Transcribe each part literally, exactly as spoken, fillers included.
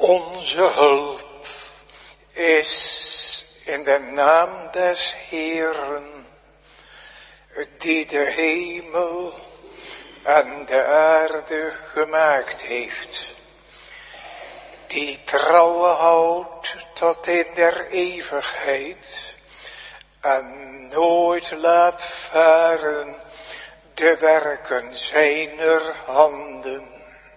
Onze hulp is in de naam des Heeren, die de hemel en de aarde gemaakt heeft, die trouw houdt tot in der eeuwigheid en nooit laat varen de werken zijner handen.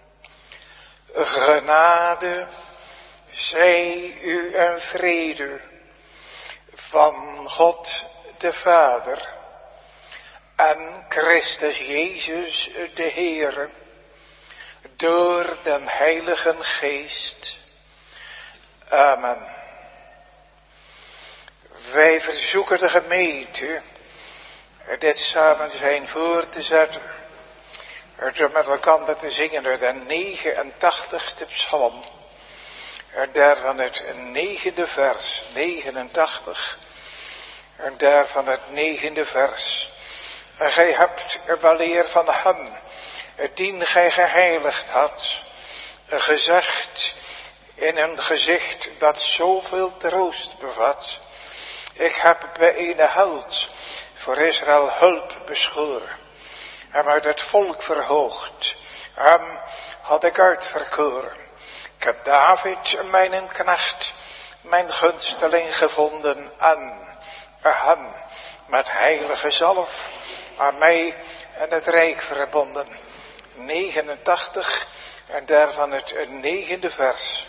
Genade zij u en vrede van God de Vader en Christus Jezus de Heere door den Heiligen Geest. Amen. Wij verzoeken de gemeente dit samen zijn voor te zetten, door met elkaar te zingen uit de negenentachtigste psalm, en daarvan het negende vers, negenentachtig, en daarvan het negende vers. En gij hebt wel eer van hem, dien gij geheiligd had, gezegd in een gezicht dat zoveel troost bevat. Ik heb bij een held voor Israël hulp beschoren, hem uit het volk verhoogd, hem had ik uitverkoren. Ik heb David, mijn knecht, mijn gunsteling gevonden en hem met heilige zalf aan mij en het rijk verbonden. negenentachtig en daarvan het negende vers.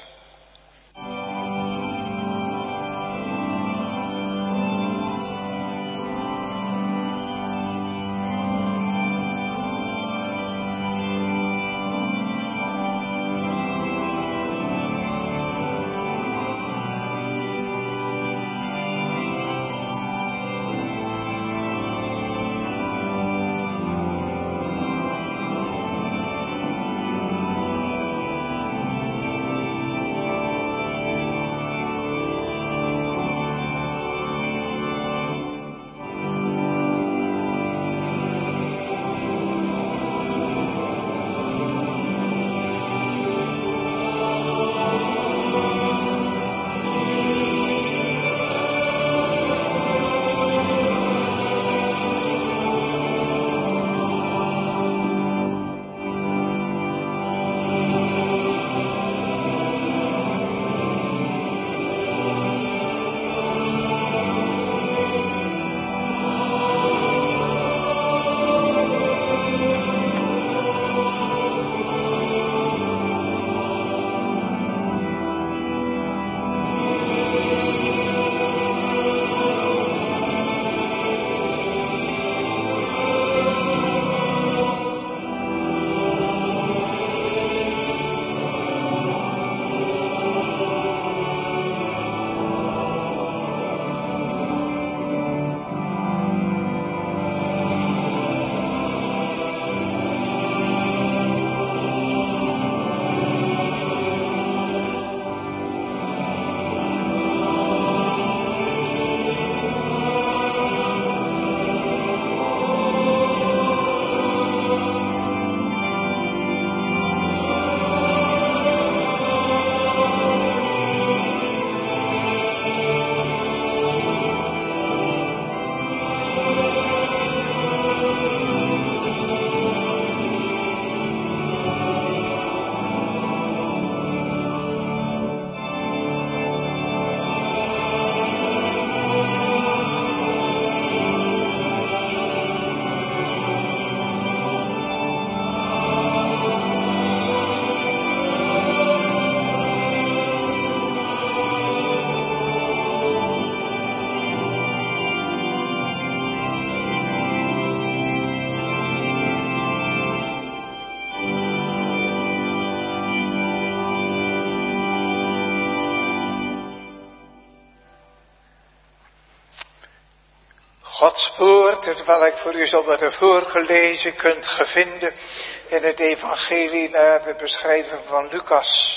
Gods woord, het welk voor u zal worden voorgelezen, kunt ge vinden in het evangelie naar de beschrijving van Lucas.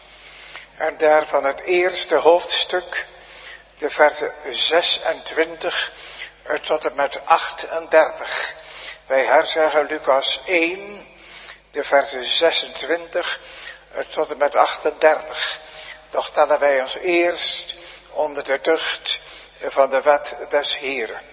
En daarvan het eerste hoofdstuk, de versen zesentwintig tot en met achtendertig. Wij herzeggen Lucas één, de versen zesentwintig tot en met achtendertig. doch stellen wij ons eerst onder de tucht van de wet des Heeren.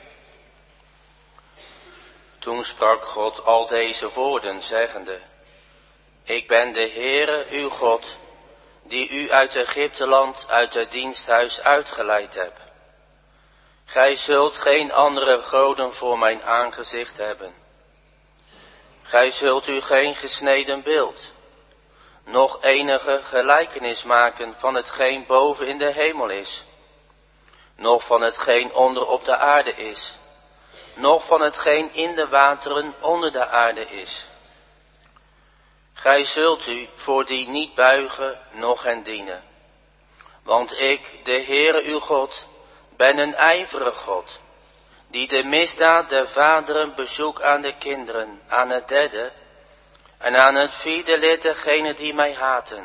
Toen sprak God al deze woorden, zeggende: Ik ben de Heere uw God, die u uit Egypteland, uit het diensthuis uitgeleid heb. Gij zult geen andere goden voor mijn aangezicht hebben. Gij zult u geen gesneden beeld, noch enige gelijkenis maken van hetgeen boven in de hemel is, noch van hetgeen onder op de aarde is, noch van hetgeen in de wateren onder de aarde is. Gij zult u voor die niet buigen, noch hen dienen. Want ik, de Heere uw God, ben een ijverig God, die de misdaad der vaderen bezoekt aan de kinderen, aan het derde en aan het vierde lid degenen die mij haten.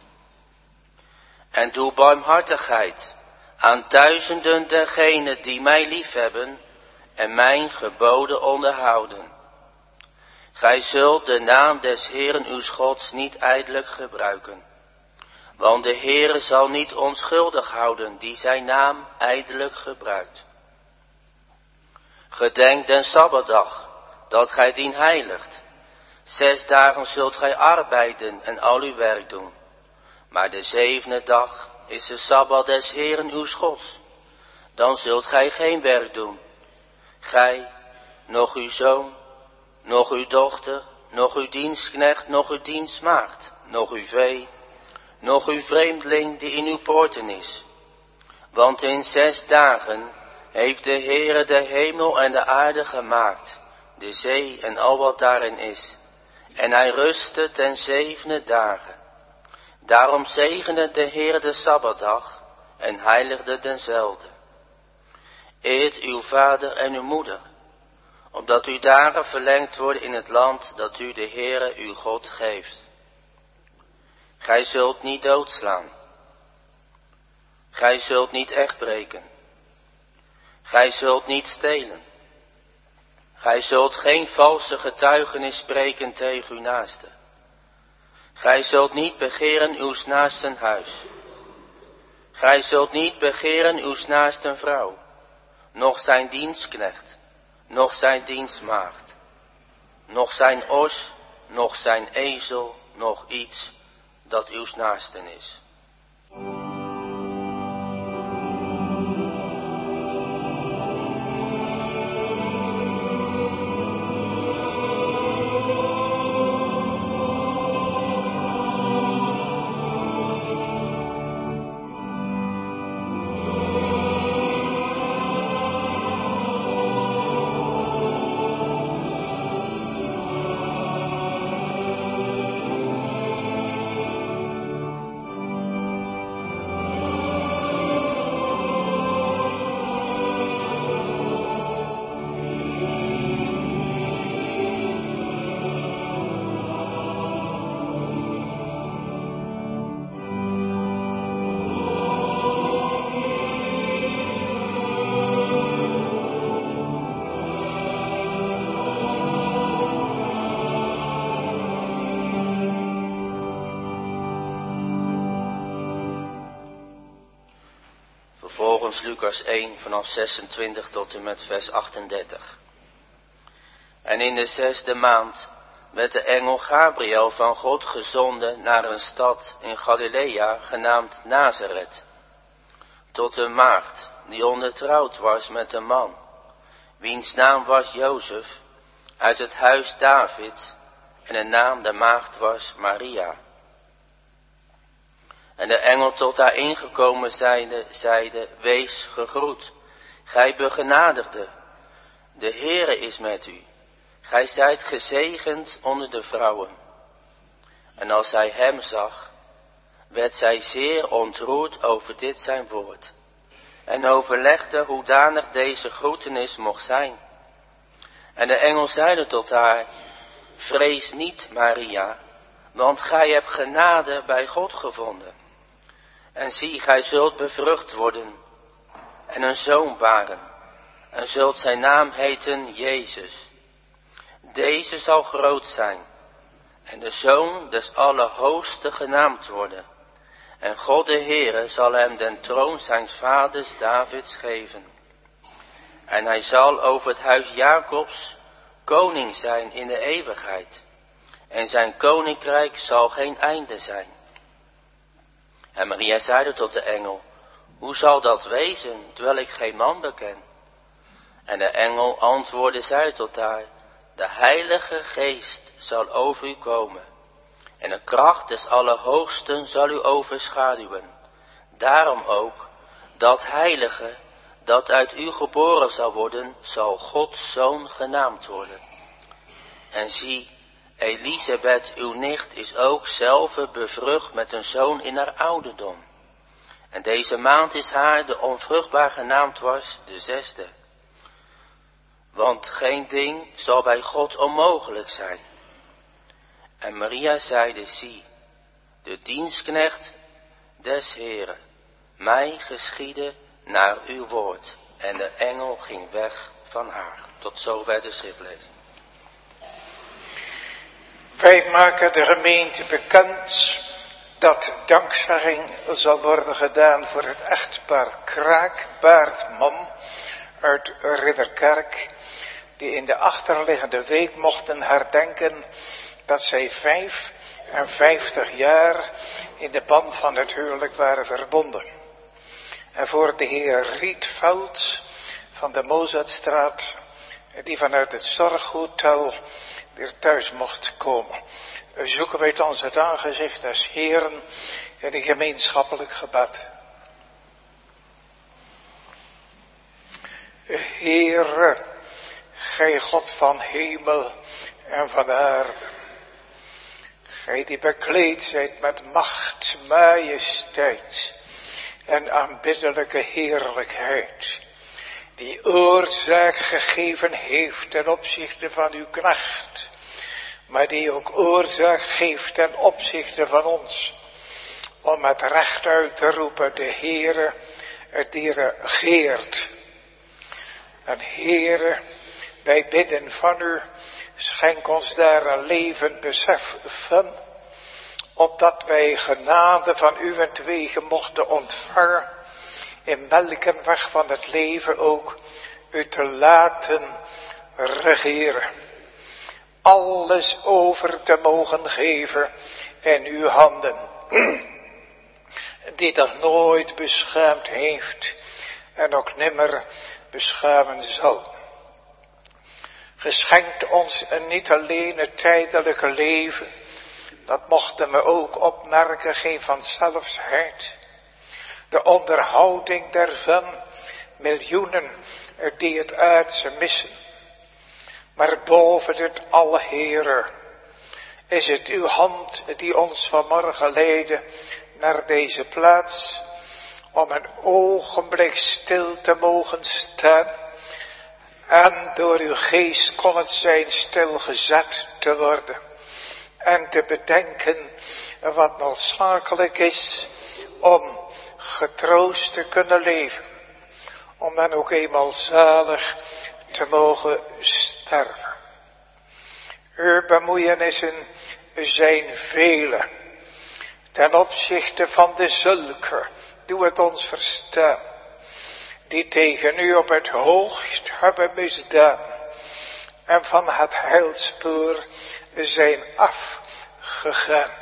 En doe barmhartigheid aan duizenden degenen die mij liefhebben en mijn geboden onderhouden. Gij zult de naam des Heeren uws Gods niet ijdelijk gebruiken, want de Heere zal niet onschuldig houden die zijn naam ijdelijk gebruikt. Gedenk den Sabbatdag, dat gij dien heiligt. Zes dagen zult gij arbeiden en al uw werk doen. Maar de zevende dag is de Sabbat des Heeren uws Gods. Dan zult gij geen werk doen. Gij, noch uw zoon, noch uw dochter, noch uw dienstknecht, noch uw dienstmaagd, noch uw vee, noch uw vreemdeling die in uw poorten is. Want in zes dagen heeft de Heere de hemel en de aarde gemaakt, de zee en al wat daarin is. En hij rustte ten zevende dagen. Daarom zegende de Heere de Sabbatdag en heiligde denzelfde. Eert uw vader en uw moeder, opdat uw dagen verlengd worden in het land dat u de Heere uw God geeft. Gij zult niet doodslaan. Gij zult niet echtbreken. Gij zult niet stelen. Gij zult geen valse getuigenis spreken tegen uw naaste. Gij zult niet begeren uws naasten huis. Gij zult niet begeren uws naasten vrouw, noch zijn dienstknecht, noch zijn dienstmaagd, noch zijn os, noch zijn ezel, noch iets dat uws naasten is. Vervolgens Lucas één vanaf zesentwintig tot en met vers achtendertig. En in de zesde maand werd de engel Gabriel van God gezonden naar een stad in Galilea genaamd Nazareth, tot een maagd die ondertrouwd was met een man, wiens naam was Jozef, uit het huis Davids, en de naam der maagd was Maria. En de engel tot haar ingekomen zijnde, zeide, wees gegroet, gij begenadigde, de Heere is met u, gij zijt gezegend onder de vrouwen. En als zij hem zag, werd zij zeer ontroerd over dit zijn woord, en overlegde hoedanig deze groetenis mocht zijn. En de engel zeide tot haar, vrees niet, Maria, want gij hebt genade bij God gevonden. En zie, gij zult bevrucht worden en een zoon baren, en zult zijn naam heten Jezus. Deze zal groot zijn en de zoon des Allerhoogsten genaamd worden. En God de Heere zal hem den troon zijns vaders Davids geven. En hij zal over het huis Jacobs koning zijn in de eeuwigheid. En zijn koninkrijk zal geen einde zijn. En Maria zeide tot de engel, hoe zal dat wezen, terwijl ik geen man beken? En de engel antwoordde zij tot haar, de Heilige Geest zal over u komen. En de kracht des Allerhoogsten zal u overschaduwen. Daarom ook, dat Heilige, dat uit u geboren zal worden, zal Gods Zoon genaamd worden. En zie, Elisabeth, uw nicht, is ook zelve bevrucht met een zoon in haar ouderdom. En deze maand is haar, de onvruchtbaar genaamd was, de zesde. Want geen ding zal bij God onmogelijk zijn. En Maria zeide, zie, de dienstknecht des Heeren, mij geschiedde naar uw woord. En de engel ging weg van haar. Tot zover de schriftlezing. Wij maken de gemeente bekend dat dankzegging zal worden gedaan voor het echtpaar Kraak, Baartman uit Ridderkerk, die in de achterliggende week mochten herdenken dat zij vijfenvijftig jaar in de band van het huwelijk waren verbonden. En voor de heer Rietveld van de Mozartstraat, die vanuit het zorghotel weer thuis mocht komen, zoeken wij ons het aangezicht des Heeren in een gemeenschappelijk gebed. Heere, gij God van hemel en van aarde, gij die bekleed zijt met macht, majesteit en aanbiddelijke heerlijkheid, die oorzaak gegeven heeft ten opzichte van uw knecht, maar die ook oorzaak geeft ten opzichte van ons, om het recht uit te roepen, de Heere, die regeert. En Heere, wij bidden van u, schenk ons daar een levend besef van, opdat wij genade van uwentwege mochten ontvangen, in welke weg van het leven ook u te laten regeren. Alles over te mogen geven in uw handen, die dat nooit beschaamd heeft en ook nimmer beschamen zal. Geschenkt ons een niet alleen het tijdelijke leven, dat mochten we ook opmerken, geen vanzelfsheid. De onderhouding daarvan, miljoenen die het aardse missen. Maar boven dit alle, Heere, is het uw hand die ons vanmorgen leidde naar deze plaats, om een ogenblik stil te mogen staan. En door uw geest kon het zijn stilgezet te worden. En te bedenken wat noodzakelijk is om getroost te kunnen leven. Om dan ook eenmaal zalig te mogen sterven. Uw bemoeienissen zijn vele. Ten opzichte van de zulke, doe het ons verstaan, die tegen u op het hoogst hebben misdaan en van het heilspoor zijn afgegaan.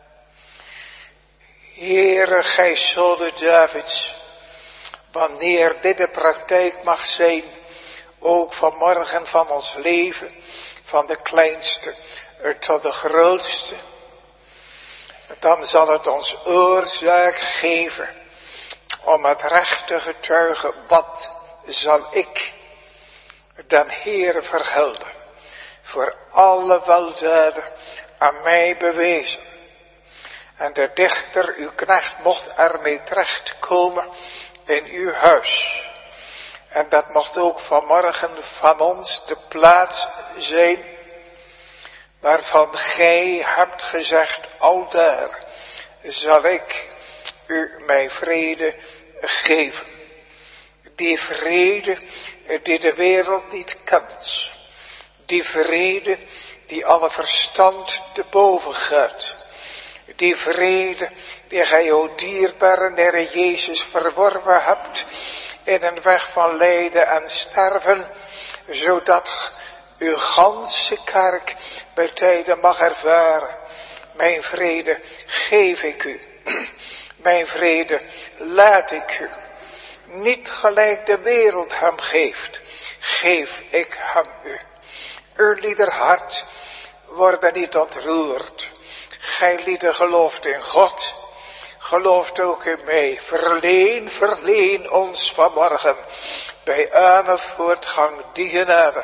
Heere, gij zonen Davids, wanneer dit de praktijk mag zijn, ook vanmorgen van ons leven, van de kleinste tot de grootste, dan zal het ons oorzaak geven om het rechte getuigen, wat zal ik den Heere vergelden voor alle weldaden aan mij bewezen. En de dichter, uw knecht, mocht ermee terechtkomen in uw huis. En dat mocht ook vanmorgen van ons de plaats zijn waarvan gij hebt gezegd, aldaar zal ik u mijn vrede geven. Die vrede die de wereld niet kent. Die vrede die alle verstand te boven gaat. Die vrede die gij, o dierbare Heere Jezus, verworven hebt in een weg van lijden en sterven, zodat uw ganse kerk bij tijden mag ervaren. Mijn vrede geef ik u. Mijn vrede laat ik u. Niet gelijk de wereld hem geeft, geef ik hem u. Uw lieder hart worden niet ontroerd. Gij lieden gelooft in God, gelooft ook in mij. Verleen, verleen ons vanmorgen bij arme voortgang die genade.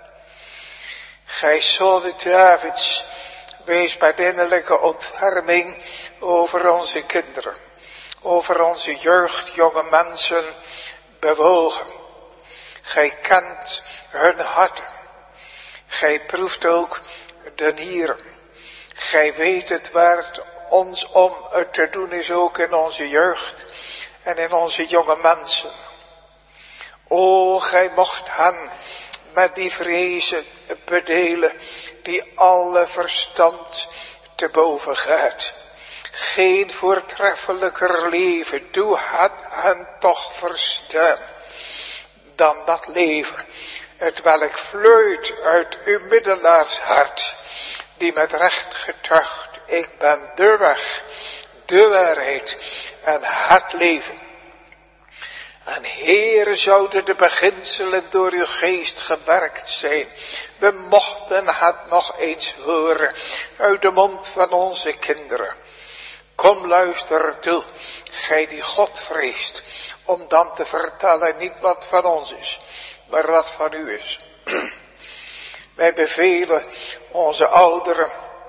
Gij zoon Davids, wees met innerlijke ontferming over onze kinderen, over onze jeugd, jonge mensen bewogen. Gij kent hun harten. Gij proeft ook de nieren. Gij weet het waar het ons om het te doen is, ook in onze jeugd en in onze jonge mensen. O, gij mocht hen met die vrezen bedelen die alle verstand te boven gaat. Geen voortreffelijker leven, doe het hen toch verstaan dan dat leven, het welk vloeit uit uw middelaarshart, die met recht getuigt, ik ben de weg, de waarheid en het leven. En Heere, zouden de beginselen door uw geest gewerkt zijn. We mochten het nog eens horen uit de mond van onze kinderen. Kom, luister toe, gij die God vreest, om dan te vertellen niet wat van ons is, maar wat van u is. Wij bevelen onze ouderen.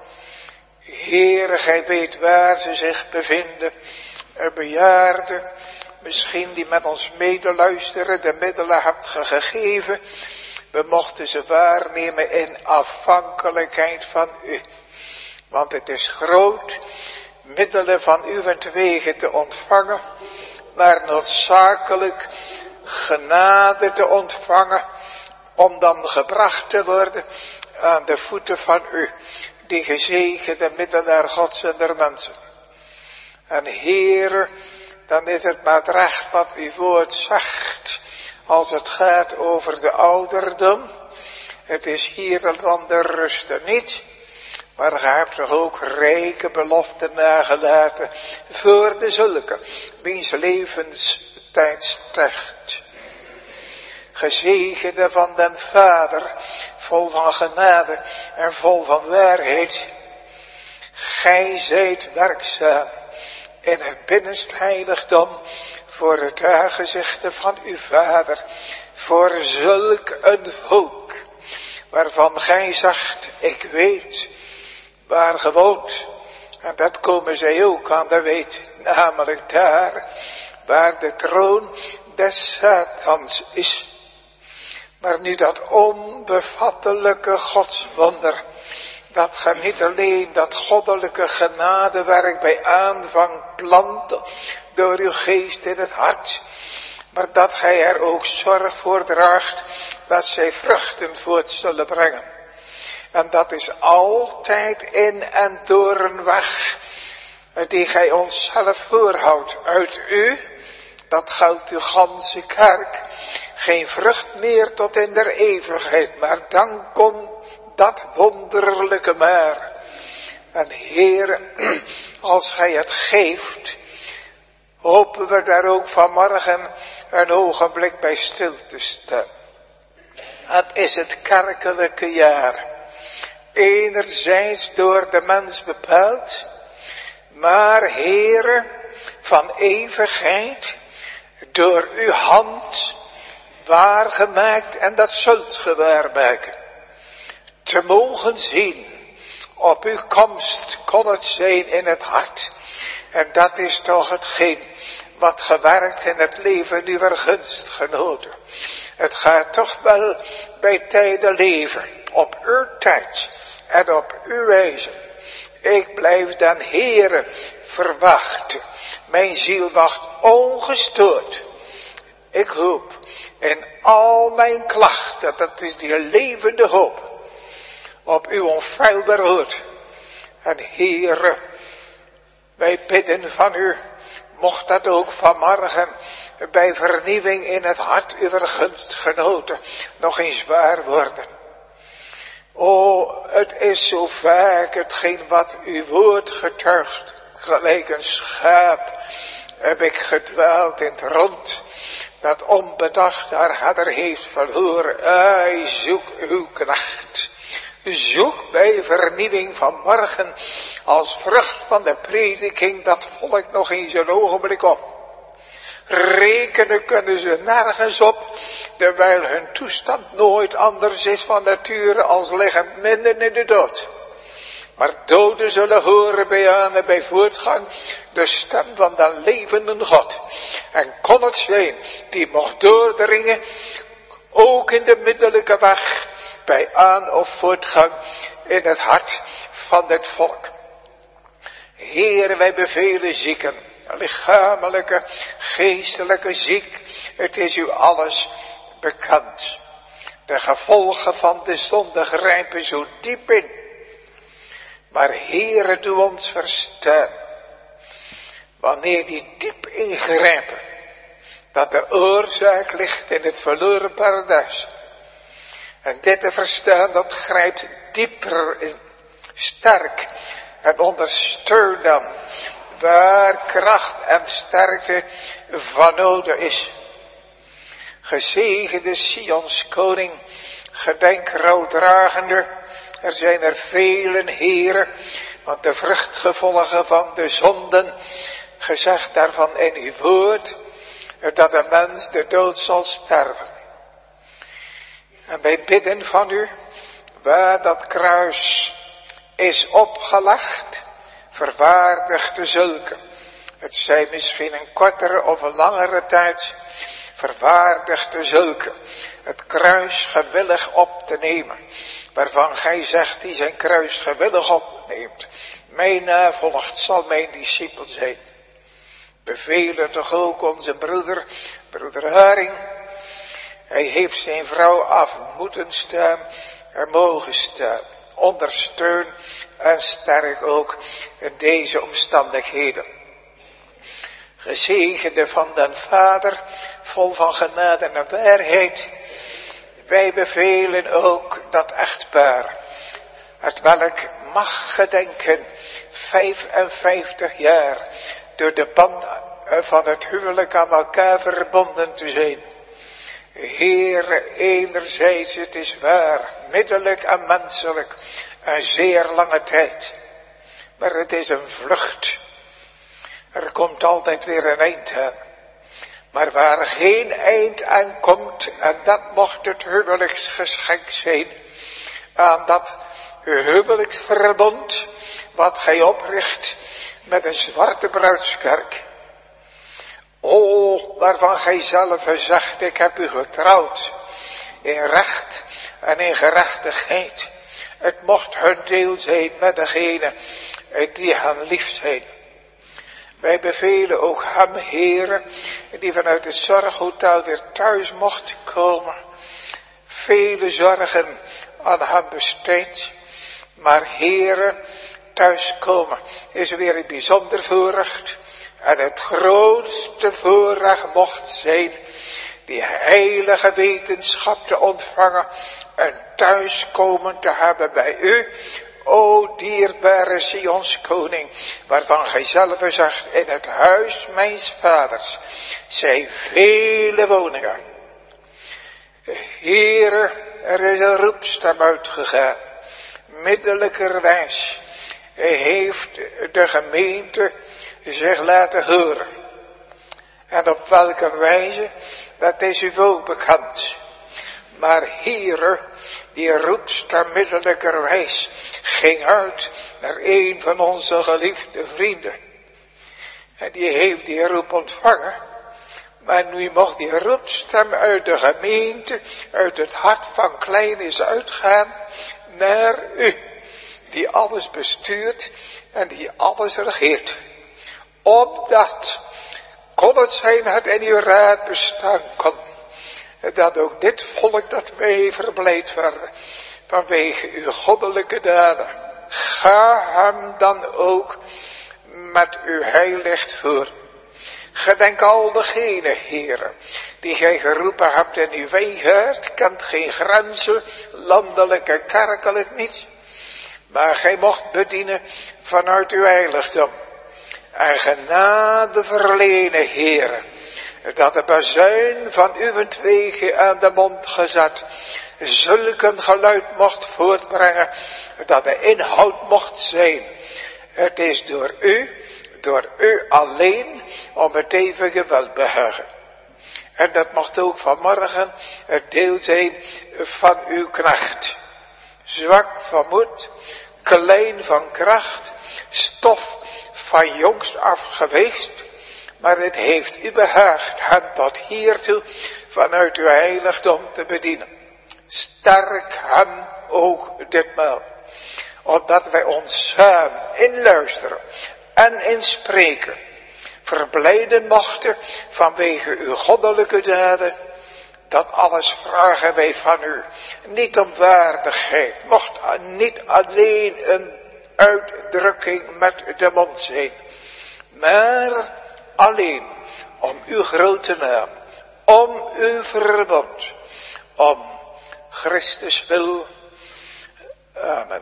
Heere, gij weet waar ze zich bevinden. Bejaarden, misschien die met ons medeluisteren, de middelen hebt gegeven. We mochten ze waarnemen in afhankelijkheid van u. Want het is groot middelen van uwentwege te ontvangen, maar noodzakelijk genade te ontvangen, om dan gebracht te worden aan de voeten van u, die gezegende middelaar Gods en der mensen. En Heere, dan is het maar het recht wat uw woord zegt, als het gaat over de ouderdom. Het is hier dan de rusten niet, maar gij hebt toch ook rijke beloften nagelaten voor de zulke, wiens levenstijd strekt. Gezegende van den Vader, vol van genade en vol van waarheid. Gij zijt werkzaam in het binnenste heiligdom voor het aangezicht van uw Vader, voor zulk een volk, waarvan gij zegt, ik weet waar gewoond. En dat komen zij ook aan de weet, namelijk daar waar de troon des Satans is. Maar nu dat onbevattelijke godswonder, dat gij niet alleen dat goddelijke genadewerk bij aanvang plant door uw geest in het hart, maar dat gij er ook zorg voor draagt dat zij vruchten voort zullen brengen. En dat is altijd in en door een weg die gij onszelf voorhoudt uit u. Dat geldt uw ganse kerk. Geen vrucht meer tot in der eeuwigheid, maar dan komt dat wonderlijke maar. En Heere, als gij het geeft, hopen we daar ook vanmorgen een ogenblik bij stil te staan. Het is het kerkelijke jaar. Enerzijds door de mens bepaald, maar Heere, van eeuwigheid, door uw hand waargemaakt, en dat zult ge waarmaken. Te mogen zien, op uw komst kon het zijn in het hart. En dat is toch hetgeen wat gewerkt in het leven uwer gunstgenoten. Het gaat toch wel bij tijden leven, op uw tijd en op uw wijze. Ik blijf dan Heere verwachten. Mijn ziel wacht ongestoord. Ik hoop in al mijn klachten, dat is die levende hoop, op uw onfeilbaar woord. En Heere, Wij bidden van u, mocht dat ook vanmorgen bij vernieuwing in het hart uw gunstgenoten nog eens waar worden. O, het is zo vaak hetgeen wat uw woord getuigt. Gelijk een schaap heb ik gedwaald in het rond, dat onbedacht haar herder heeft verloren. Ai, zoek uw knecht. Zoek bij vernieuwing van morgen als vrucht van de prediking dat volk nog eens een ogenblik op. Rekenen kunnen ze nergens op, terwijl hun toestand nooit anders is van nature als liggen midden in de dood. Maar doden zullen horen bij aan en bij voortgang de stem van de levende God. En kon het zijn die mocht doordringen, ook in de middellijke weg, bij aan of voortgang in het hart van dit volk. Heer, wij bevelen zieken, lichamelijke, geestelijke ziek, het is u alles bekend. De gevolgen van de zonde grijpen zo diep in. Maar Heere, doe ons verstaan, wanneer die diep ingrijpen, dat de oorzaak ligt in het verloren paradijs. En dit te verstaan, dat grijpt dieper in, sterk en ondersteunt dan, waar kracht en sterkte van nodig is. Gezegende Sions koning, gedenk rouwdragende, er zijn er velen, heren, want de vruchtgevolgen van de zonden, gezegd daarvan in uw woord, dat de mens de dood zal sterven. En wij bidden van u, waar dat kruis is opgelegd, verwaardigt de zulke. Het zij misschien een kortere of een langere tijd, verwaardigt de zulke. Het kruis gewillig op te nemen, waarvan gij zegt die zijn kruis gewillig opneemt. Mij navolgt zal mijn discipel zijn. Bevelen toch ook onze broeder, broeder Haring. Hij heeft zijn vrouw af moeten staan, er mogen staan. Ondersteun en sterk ook in deze omstandigheden. Gezegende van den Vader, vol van genade en waarheid. Wij bevelen ook dat echtpaar, het welk mag gedenken, vijfenvijftig jaar, door de band van het huwelijk aan elkaar verbonden te zijn. Heere, enerzijds het is waar, middelijk en menselijk, een zeer lange tijd. Maar het is een vlucht. Er komt altijd weer een eind aan. Maar waar geen eind aan komt, en dat mocht het huwelijksgeschenk zijn, aan dat huwelijksverbond, wat gij opricht met een zwarte bruidskerk. O, waarvan gij zelf zegt, ik heb u getrouwd, in recht en in gerechtigheid. Het mocht hun deel zijn met degene die hen lief zijn. Wij bevelen ook hem, Heere, die vanuit het zorghotel weer thuis mocht komen. Vele zorgen aan hem besteed. Maar Heere, thuiskomen is weer een bijzonder voorrecht. En het grootste voorrecht mocht zijn die heilige wetenschap te ontvangen en thuiskomen te hebben bij u. O dierbare Sions koning, waarvan gij zelf zegt, in het huis mijns vaders zijn vele woningen. Heere, er is een roepstem uitgegaan, middelijkerwijs heeft de gemeente zich laten horen. En op welke wijze, dat is u ook bekend. Maar Heere, die roepstem middelijkerwijs ging uit naar een van onze geliefde vrienden. En die heeft die roep ontvangen. Maar nu mocht die roepstem uit de gemeente, uit het hart van Klein uitgaan naar u. Die alles bestuurt en die alles regeert. Opdat, kon het zijn het in uw raad bestaan kon, dat ook dit volk dat wij verblijd werden vanwege uw goddelijke daden. Ga hem dan ook met uw heilicht voor. Gedenk al degenen, Heere, die gij geroepen hebt in uw wijngaard, kent geen grenzen, landelijk en kerkelijk niet. Maar gij mocht bedienen vanuit uw heiligdom. En genade verlenen, Heere, dat de bazuin van uw wegen aan de mond gezet, zulk een geluid mocht voortbrengen, dat de inhoud mocht zijn. Het is door u, door u alleen, om het eeuwige welbehagen. En dat mocht ook vanmorgen het deel zijn van uw knecht. Zwak van moed, klein van kracht, stof van jongs af geweest, maar het heeft u behaagd hem tot hiertoe vanuit uw heiligdom te bedienen. Sterk hem ook ditmaal, opdat wij ons samen in luisteren en in spreken verblijden mochten vanwege uw goddelijke daden. Dat alles vragen wij van u, niet om waardigheid, mocht niet alleen een uitdrukking met de mond zijn, maar alleen om uw grote naam, om uw verbond, om Christus wil. Amen.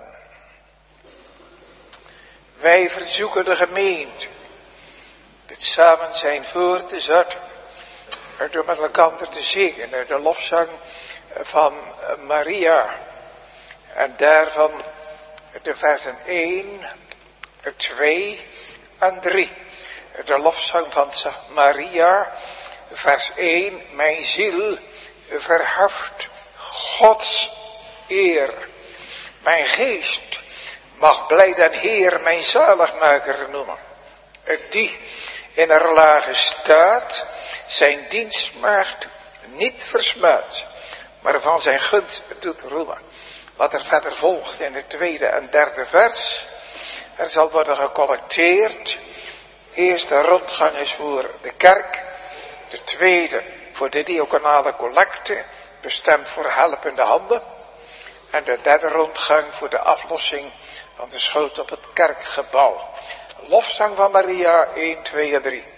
Wij verzoeken de gemeente dit samen zijn voor te zetten, er door met elkaar te zingen, de lofzang van Maria. En daarvan de versen één, twee en drie. De lofzang van Maria, vers één. Mijn ziel verheft Gods eer. Mijn geest mag blij den Heer mijn zaligmaker noemen. Die in een lage staat zijn dienstmaagd niet versmaadt, maar van zijn gunst doet roemen. Wat er verder volgt in het tweede en derde vers. Er zal worden gecollecteerd. Eerste rondgang is voor de kerk. De tweede voor de diaconale collecte, bestemd voor helpende handen. En de derde rondgang voor de aflossing van de schoot op het kerkgebouw. Lofzang van Maria, één, twee en drie.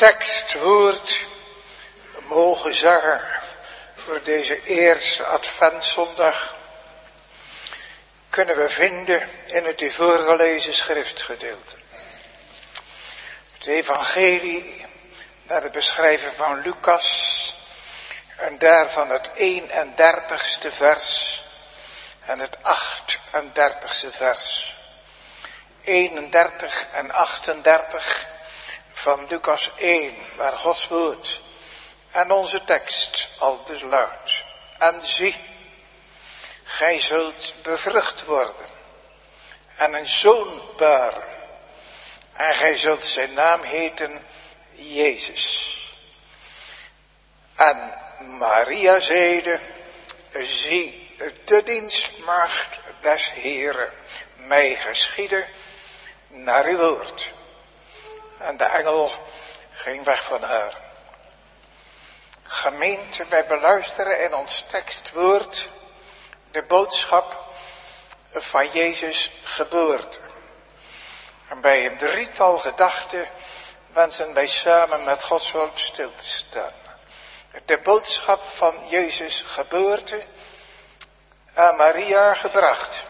tekstwoord mogen zeggen voor deze eerste Adventszondag kunnen we vinden in het hier voorgelezen schriftgedeelte. Het evangelie naar de beschrijving van Lucas en daarvan het eenendertigste vers en het achtendertigste vers. eenendertig en achtendertig van Lucas één, waar Gods woord en onze tekst al dus luidt. En zie, gij zult bevrucht worden en een zoon baren. En gij zult zijn naam heten Jezus. En Maria zeide, zie, de dienstmaagd des Heeren, mij geschieden naar uw woord. En de engel ging weg van haar. Gemeente, wij beluisteren in ons tekstwoord de boodschap van Jezus' geboorte. En bij een drietal gedachten wensen wij samen met Gods woord stil te staan. De boodschap van Jezus' geboorte aan Maria gebracht.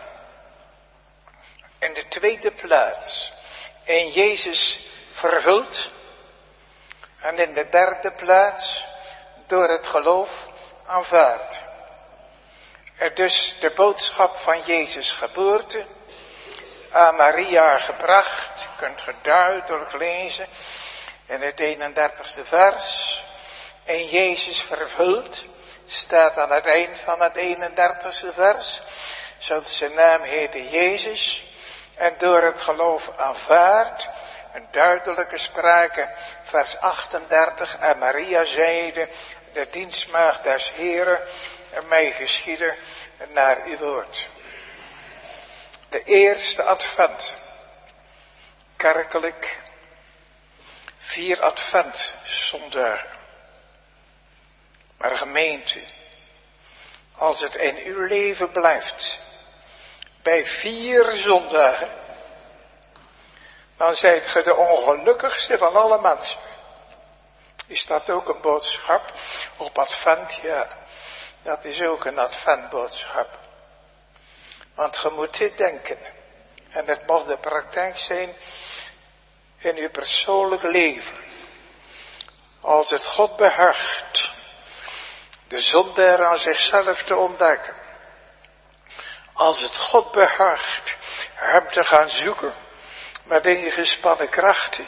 In de tweede plaats in Jezus vervuld. En in de derde plaats door het geloof aanvaard. Er dus de boodschap van Jezus' geboorte aan Maria gebracht. Kunt ge duidelijk lezen in het eenendertigste vers. En Jezus vervuld staat aan het eind van het eenendertigste vers. Zodat zijn naam heette Jezus. En door het geloof aanvaard. Een duidelijke sprake, vers achtendertig. En Maria zeide, de dienstmaagd des Heeren, en mij geschieden naar uw woord. De eerste advent. Kerkelijk. Vier adventzondagen. Maar gemeente, als het in uw leven blijft, bij vier zondagen, dan zijt ge de ongelukkigste van alle mensen. Is dat ook een boodschap op advent? Ja, dat is ook een adventboodschap. Want je moet dit denken. En het mag de praktijk zijn in uw persoonlijk leven. Als het God behaagt de zondaar aan zichzelf te ontdekken. Als het God behaagt hem te gaan zoeken met ingespannen krachten.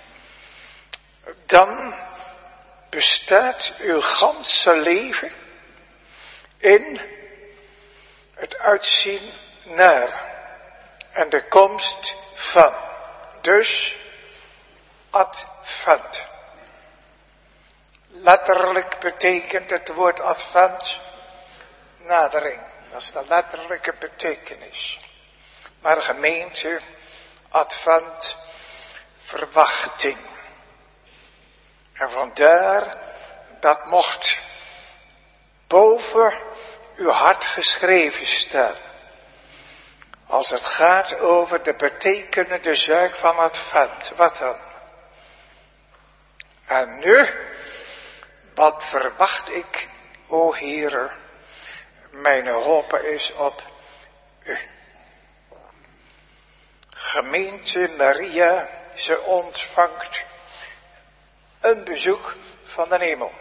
Dan bestaat uw ganse leven in het uitzien naar en de komst van. Dus advent. Letterlijk betekent het woord advent nadering. Dat is de letterlijke betekenis. Maar gemeente, advent, verwachting. En vandaar dat mocht boven uw hart geschreven staan. Als het gaat over de betekenende zaak van advent. Wat dan? En nu, wat verwacht ik, o Heere? Mijn hoop is op u. Gemeente Maria, ze ontvangt een bezoek van de hemel.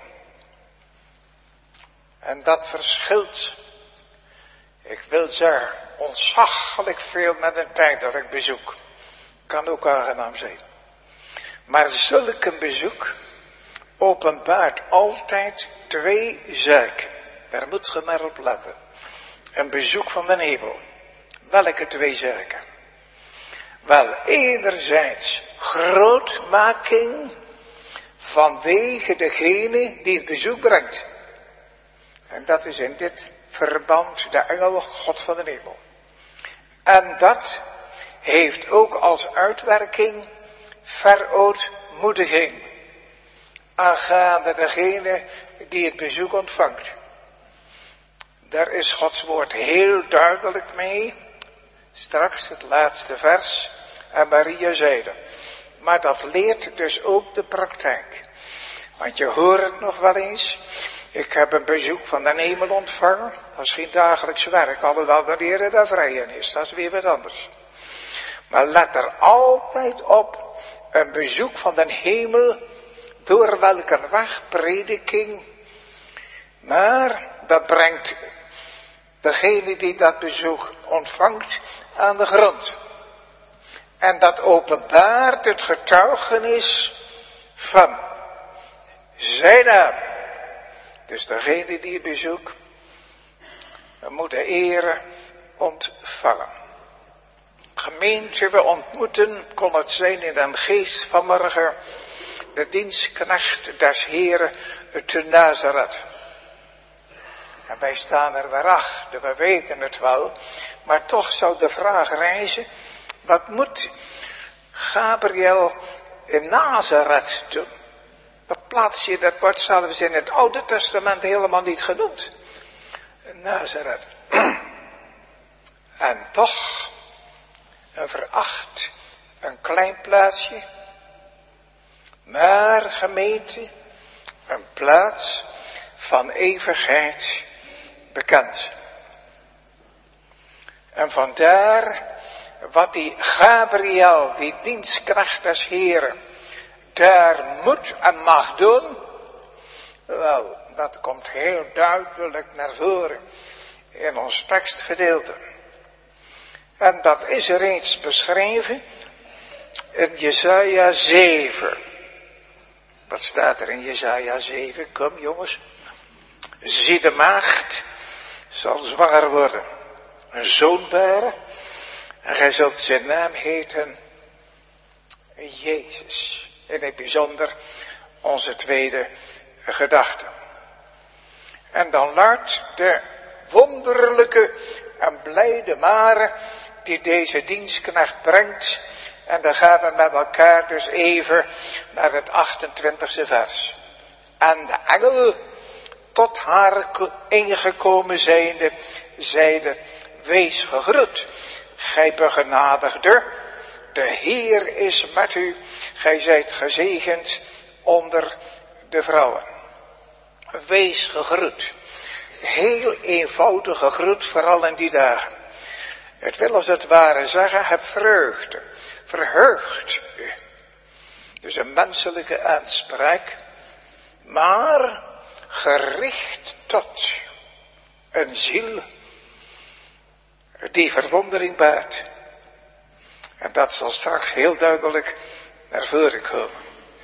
En dat verschilt, ik wil zeggen, ontzaglijk veel met een tijdelijk bezoek. Kan ook aangenaam zijn. Maar zulk een bezoek openbaart altijd twee zaken. Daar moet je maar op letten. Een bezoek van de hemel. Welke twee zaken? Wel, enerzijds grootmaking vanwege degene die het bezoek brengt. En dat is in dit verband de engel God van de hemel. En dat heeft ook als uitwerking verootmoediging aangaande degene die het bezoek ontvangt. Daar is Gods woord heel duidelijk mee. Straks het laatste vers. En Maria zeide. Maar dat leert dus ook de praktijk. Want je hoort het nog wel eens. Ik heb een bezoek van de hemel ontvangen. Dat is geen dagelijks werk, alhoewel wanneer het daar vrij in is. Dat is weer wat anders. Maar let er altijd op. Een bezoek van de hemel. Door welke weg prediking. Maar dat brengt degene die dat bezoek ontvangt aan de grond. En dat openbaart het getuigenis van zijn naam. Dus degene die het bezoekt, moet de ere ontvangen. Gemeente, we ontmoeten, kon het zijn in een geest vanmorgen, de dienstknecht des Heren te Nazareth. En wij staan er weer achter, we weten het wel, maar toch zou de vraag rijzen, wat moet Gabriel in Nazareth doen? Wat plaats je, dat wordt zelfs in het Oude Testament helemaal niet genoemd. Nazareth. En toch, een veracht, een klein plaatsje. Maar gemeente, een plaats van eeuwigheid bekend. En vandaar wat die Gabriel, die dienstknecht des Heren, daar moet en mag doen. Wel, dat komt heel duidelijk naar voren in ons tekstgedeelte. En dat is reeds beschreven in Jesaja zeven. Wat staat er in Jesaja zeven? Kom jongens. Zie, de maagd zal zwanger worden, een zoon baren, en gij zult zijn naam heten Jezus. In het bijzonder onze tweede gedachte. En dan luidt de wonderlijke en blijde mare die deze dienstknecht brengt. En dan gaan we met elkaar dus even naar het achtentwintigste vers. En de engel, tot haar ingekomen zijnde, zeide, wees gegroet, gij begenadigde, de Heer is met u, gij zijt gezegend onder de vrouwen. Wees gegroet. Heel eenvoudige groet, vooral in die dagen. Het wil als het ware zeggen, heb vreugde, verheugt u. Dus een menselijke aanspraak, maar gericht tot een ziel die verwondering baart. En dat zal straks heel duidelijk naar voren komen.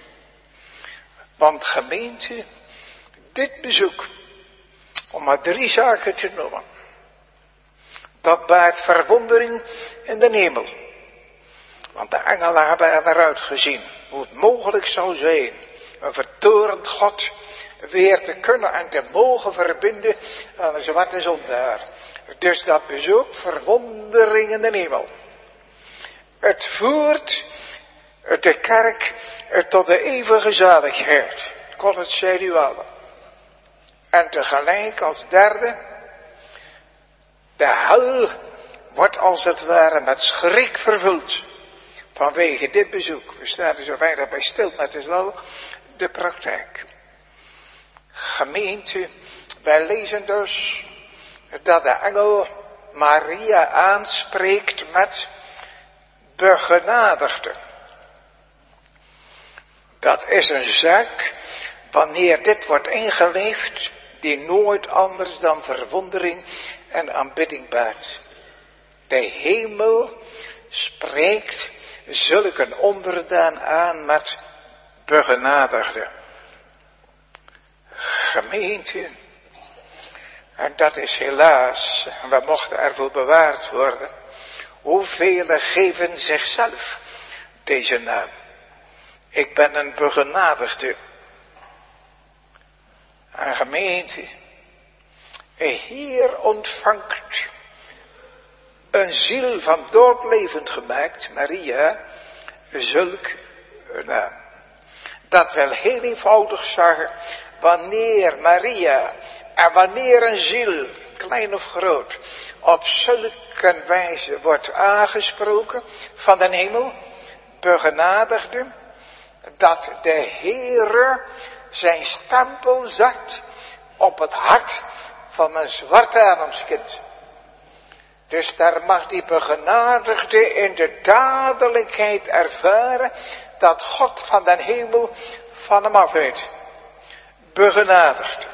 Want gemeente, dit bezoek, om maar drie zaken te noemen, dat baart verwondering in de hemel. Want de engelen hebben eruit gezien hoe het mogelijk zou zijn een vertorend God weer te kunnen en te mogen verbinden aan de zwarte zondaar. Dus dat bezoek verwondering in de hemel. Het voert de kerk tot de eeuwige zaligheid. Kon het zij u allen. En tegelijk als derde, de hel wordt als het ware met schrik vervuld. Vanwege dit bezoek. We staan er zo weinig bij stil, maar het is wel de praktijk. Gemeente, wij lezen dus dat de engel Maria aanspreekt met begenadigde. Dat is een zaak, wanneer dit wordt ingeleefd, die nooit anders dan verwondering en aanbidding baart. De hemel spreekt zulk een onderdaan aan met begenadigde. Gemeente, en dat is helaas, en we mochten ervoor bewaard worden, hoeveel geven zichzelf deze naam. Ik ben een begenadigde. En gemeente, hier ontvangt een ziel van dood levend gemaakt, Maria, zulk een naam. Dat wil heel eenvoudig zeggen, wanneer Maria en wanneer een ziel, klein of groot, op zulke wijze wordt aangesproken van de hemel, begenadigde dat de Heere zijn stempel zet op het hart van een zwart Adamskind. Dus daar mag die begenadigde in de dadelijkheid ervaren dat God van den hemel van hem afweet. Begenadigd.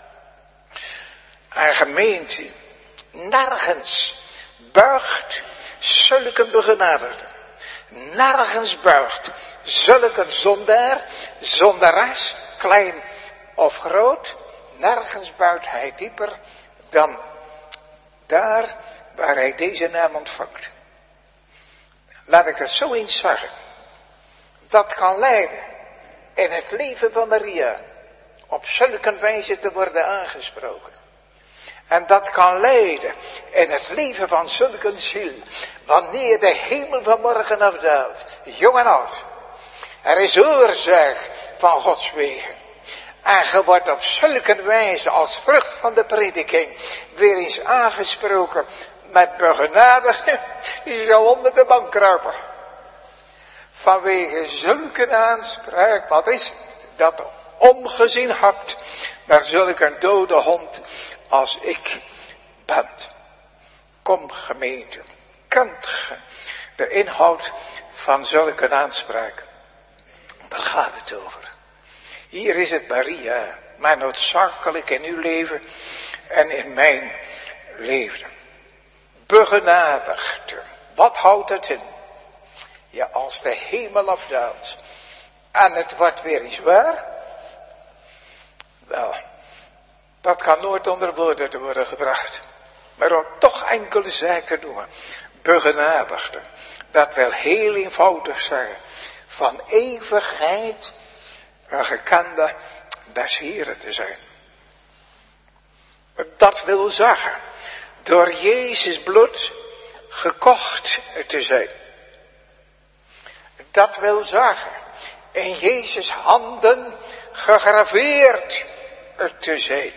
En gemeente, nergens buigt zulke begenadigde. Nergens buigt zulke zondaar, zondares, klein of groot. Nergens buigt hij dieper dan daar waar hij deze naam ontvangt. Laat ik het zo eens zeggen. Dat kan leiden in het leven van Maria op zulke wijze te worden aangesproken. En dat kan leiden in het leven van zulke ziel, wanneer de hemel vanmorgen afdaalt, jong en oud. Er is oorzaak van Gods wegen. En je wordt op zulke wijze als vrucht van de prediking weer eens aangesproken met begenadigde, je zou onder de bank kruipen. Vanwege zulke aanspraak, wat is het, dat omgezien hebt naar zulke dode hond als ik ben. Kom gemeente, kent ge de inhoud van zulke aanspraak? Daar gaat het over. Hier is het Maria, maar noodzakelijk in uw leven en in mijn leven. Begenadigd. Wat houdt het in? Ja, als de hemel afdaalt en het wordt weer eens waar. Wel, dat kan nooit onder woorden te worden gebracht. Maar dan toch enkele zaken doen. Begenadigd. Dat wil heel eenvoudig zeggen. Van eeuwigheid een gekende des Heren te zijn. Dat wil zeggen, door Jezus bloed gekocht te zijn. Dat wil zeggen, in Jezus handen gegraveerd te zijn.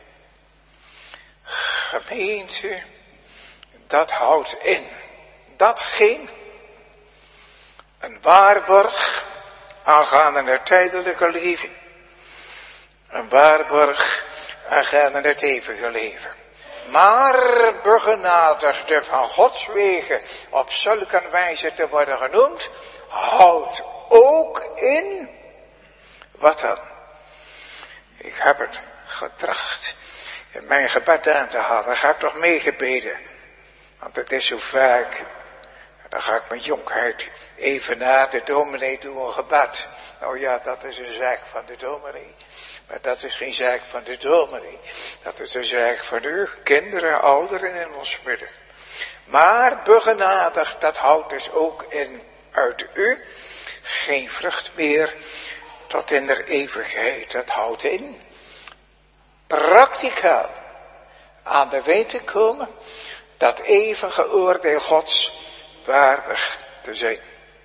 Gemeente, dat houdt in datgene, een waarborg aangaande het tijdelijke leven. Een waarborg aangaande het eeuwige leven. Maar begenadigde van Gods wegen op zulke wijze te worden genoemd, houdt ook in, wat dan? Ik heb het getracht in mijn gebed aan te halen. Ik heb toch meegebeden. Want het is zo vaak. Dan ga ik met jonkheid even na de dominee doen een gebed. Nou ja, dat is een zaak van de dominee. Maar dat is geen zaak van de dominee. Dat is een zaak van u, kinderen, ouderen in ons midden. Maar begenadigd, dat houdt dus ook in uit u geen vrucht meer tot in der eeuwigheid. Dat houdt in prakticaal aan de weet te komen dat eeuwige oordeel Gods waardig te zijn.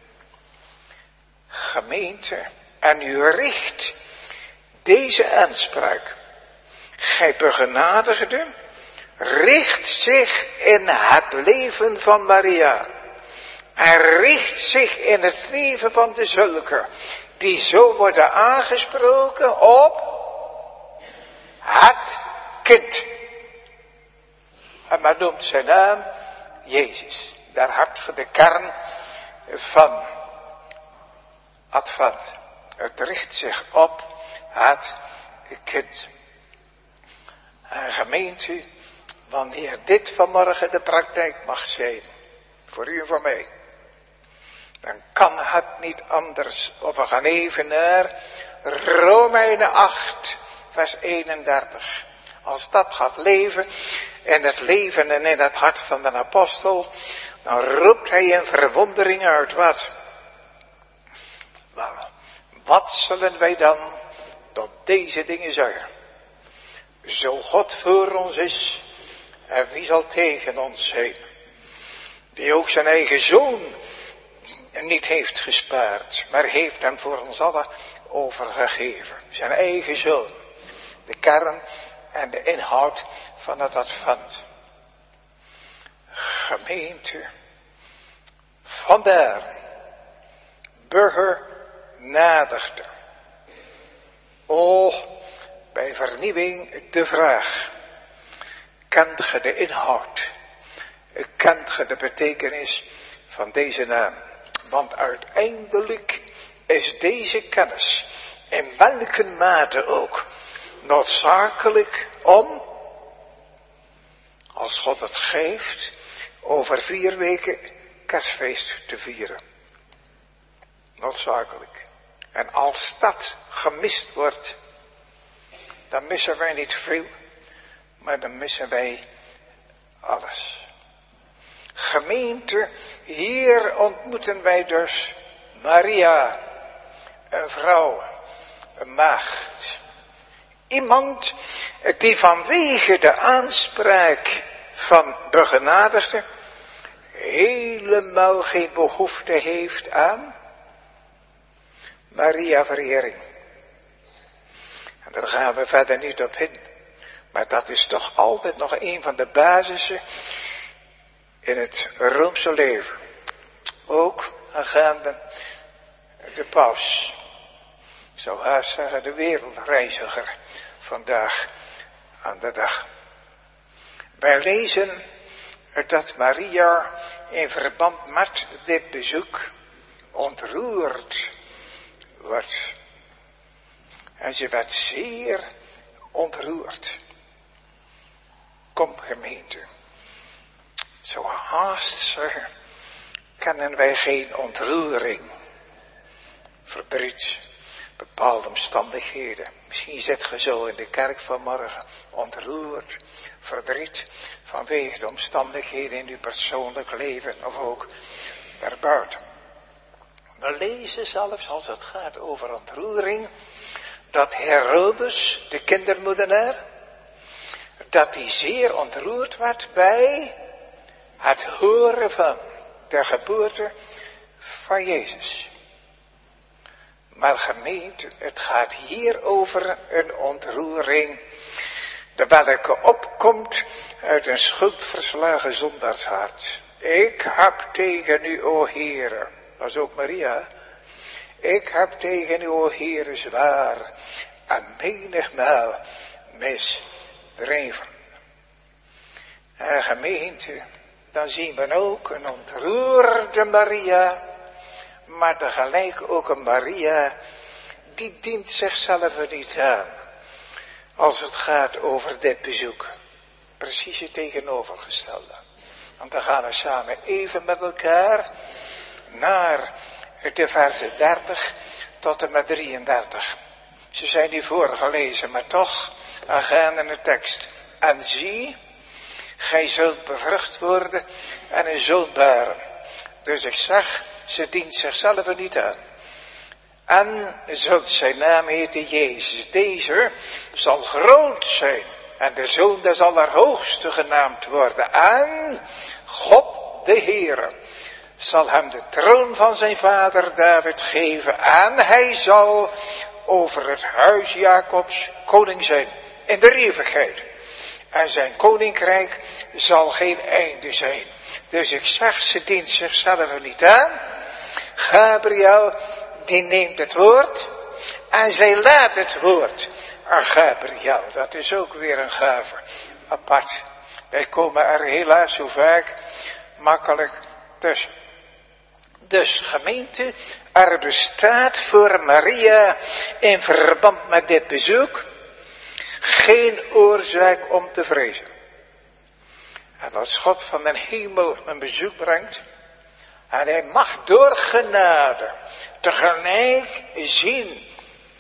Gemeente, en u richt deze aanspraak, gij begenadigde, richt zich in het leven van Maria. En richt zich in het leven van de zulken, die zo worden aangesproken op het kind. En men noemt zijn naam Jezus. Daar hebt ge de kern van Advent. Het richt zich op het kind. En gemeente, wanneer dit vanmorgen de praktijk mag zijn, voor u en voor mij, dan kan het niet anders. Of we gaan even naar Romeinen acht, vers eenendertig. Als dat gaat leven in het leven en in het hart van de apostel, dan roept hij in verwondering uit wat? Wel, wat zullen wij dan tot deze dingen zeggen? Zo God voor ons is, en wie zal tegen ons zijn? Die ook zijn eigen zoon niet heeft gespaard, maar heeft hem voor ons allen overgegeven. Zijn eigen zoon. De kern en de inhoud van het advent. Gemeente. Vandaar begenadigde. O, bij vernieuwing de vraag. Kent ge de inhoud? Kent ge de betekenis van deze naam? Want uiteindelijk is deze kennis, in welke mate ook, noodzakelijk om, als God het geeft, over vier weken kerstfeest te vieren. Noodzakelijk. En als dat gemist wordt, dan missen wij niet veel, maar dan missen wij alles. Gemeente, hier ontmoeten wij dus Maria, een vrouw, een maagd. Iemand die vanwege de aanspraak van begenadigde helemaal geen behoefte heeft aan Maria-verering. En daar gaan we verder niet op in. Maar dat is toch altijd nog een van de basissen in het Roomse leven. Ook aangaande de paus. Ik zou haast zeggen de wereldreiziger vandaag aan de dag. Wij lezen dat Maria in verband met dit bezoek ontroerd wordt. En ze werd zeer ontroerd. Kom gemeente. Zo haast zeggen, kennen wij geen ontroering. Verdriet, bepaalde omstandigheden. Misschien zit je zo in de kerk vanmorgen, ontroerd, verdriet, vanwege de omstandigheden in uw persoonlijk leven of ook daarbuiten. We lezen zelfs als het gaat over ontroering, dat Herodes, de kindermoordenaar, dat hij zeer ontroerd werd bij het horen van de geboorte van Jezus. Maar gemeente, het gaat hier over een ontroering, de welke opkomt uit een schuldverslagen zondaarshart. Ik heb tegen u, o Heere, dat is ook Maria, ik heb tegen u, o Heere, zwaar en menigmaal misdreven. En gemeente, dan zien we ook een ontroerde Maria, maar tegelijk ook een Maria, die dient zichzelf niet aan. Als het gaat over dit bezoek. Precies het tegenovergestelde. Want dan gaan we samen even met elkaar naar de versen dertig tot en met drieëndertig. Ze zijn niet voorgelezen, maar toch aangaande de tekst. En zie, gij zult bevrucht worden en een zoon baren. Dus ik zeg, ze dient zichzelf niet aan. En zult zijn naam heten Jezus. Deze zal groot zijn. En de zoon des Allerhoogste genaamd worden. En God de Heere zal hem de troon van zijn vader David geven. En hij zal over het huis Jacobs koning zijn. In de eeuwigheid. En zijn koninkrijk zal geen einde zijn. Dus ik zeg, ze dient zichzelf niet aan. Gabriel, die neemt het woord. En zij laat het woord aan Gabriel. Dat is ook weer een gave. Apart. Wij komen er helaas zo vaak makkelijk tussen. Dus gemeente, er bestaat voor Maria in verband met dit bezoek geen oorzaak om te vrezen. En als God van de hemel een bezoek brengt, en hij mag door genade tegelijk zien,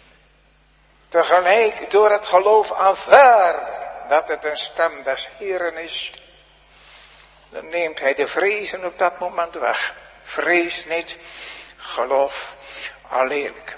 tegelijk door het geloof aanvaarden dat het een stem des Heeren is, dan neemt hij de vrezen op dat moment weg. Vrees niet, geloof alleenlijk.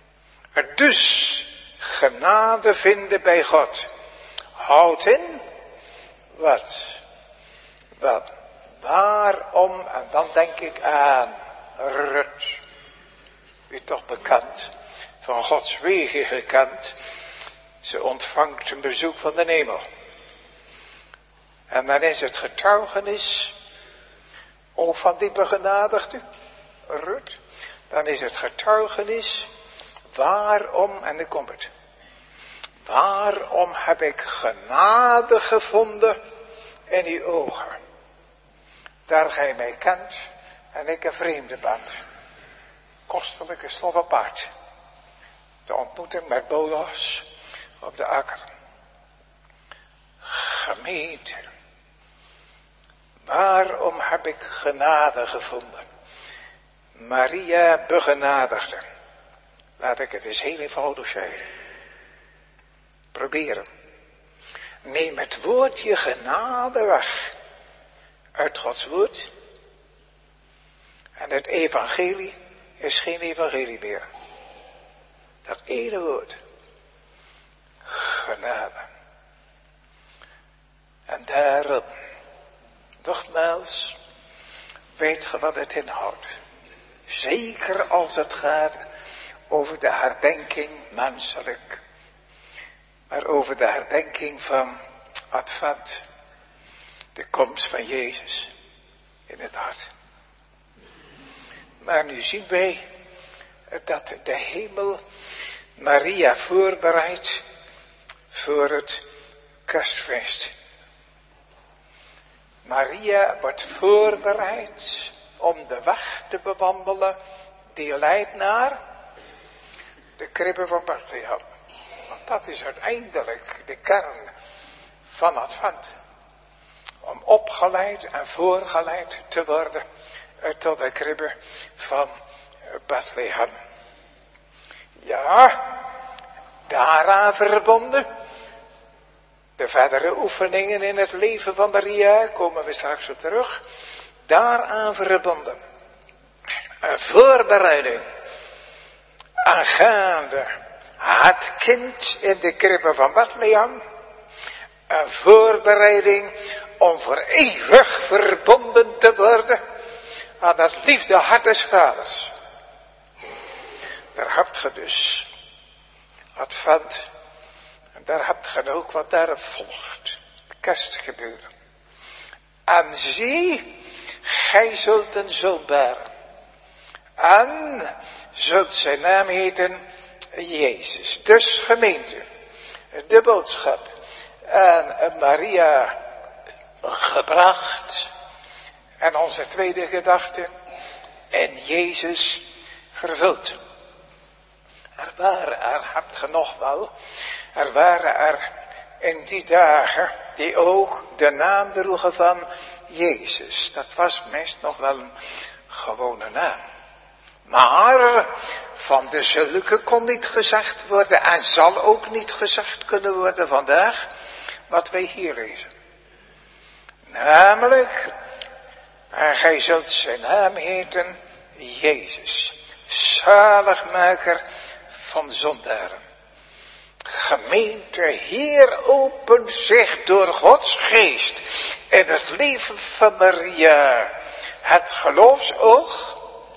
Dus genade vinden bij God. Houdt in, wat? Wat? Waarom? En dan denk ik aan Rut. U toch bekend, van Gods wegen gekend. Ze ontvangt een bezoek van de hemel. En dan is het getuigenis ook van die begenadigde Rut, dan is het getuigenis, waarom, en dan komt het. Waarom heb ik genade gevonden in uw ogen? Daar gij mij kent en ik een vreemde ben. Kostelijke stof apart. De ontmoeting met Boas op de akker. Gemeente. Waarom heb ik genade gevonden? Maria begenadigde. Laat ik het eens heel eenvoudig zeggen. Proberen. Neem het woordje genade weg. Uit Gods woord. En het evangelie is geen evangelie meer. Dat ene woord. Genade. En daarom, nogmaals, weet ge wat het inhoudt. Zeker als het gaat over de herdenking menselijk. Maar over de herdenking van Advent. De komst van Jezus in het hart. Maar nu zien wij dat de hemel Maria voorbereidt voor het kerstfeest. Maria wordt voorbereid om de weg te bewandelen die leidt naar de kribbe van Bethlehem. Want dat is uiteindelijk de kern van Advent. Om opgeleid en voorgeleid te worden tot de kribbe van Bethlehem. Ja, daaraan verbonden. De verdere oefeningen in het leven van Maria, komen we straks op terug. Daaraan verbonden. Een voorbereiding aangaande het kind in de kribbe van Bethlehem. Een voorbereiding om voor eeuwig verbonden te worden aan dat liefde hart des vaders. Daar hebt ge dus Advent. En daar hebt ge ook wat daarop volgt. Kerstgebeuren. En zie, gij zult een zoon baren. En zult zijn naam heten Jezus. Dus gemeente. De boodschap aan Maria gebracht. En onze tweede gedachte. En Jezus vervuld. Er waren er, hebt ge nog wel. Er waren er in die dagen die ook de naam droegen van Jezus. Dat was meest nog wel een gewone naam. Maar van de zulke kon niet gezegd worden en zal ook niet gezegd kunnen worden vandaag wat wij hier lezen. Namelijk, en gij zult zijn naam heten Jezus, zaligmaker van zondaren. Gemeente, hier opent zich door Gods geest in het leven van Maria het geloofsoog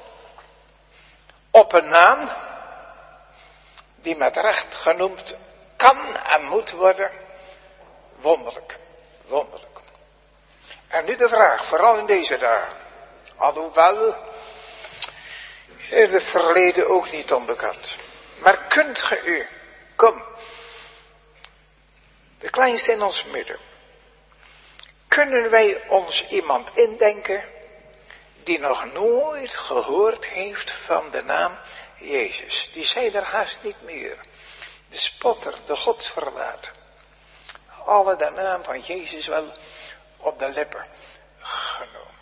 op een naam die met recht genoemd kan en moet worden. Wonderlijk, wonderlijk. En nu de vraag, vooral in deze dagen, alhoewel in het verleden ook niet onbekend. Maar kunt ge u, kom, de kleinste in ons midden, kunnen wij ons iemand indenken die nog nooit gehoord heeft van de naam Jezus? Die zei er haast niet meer. De spotter, de godsverlater. Alle de naam van Jezus wel op de lippen genomen.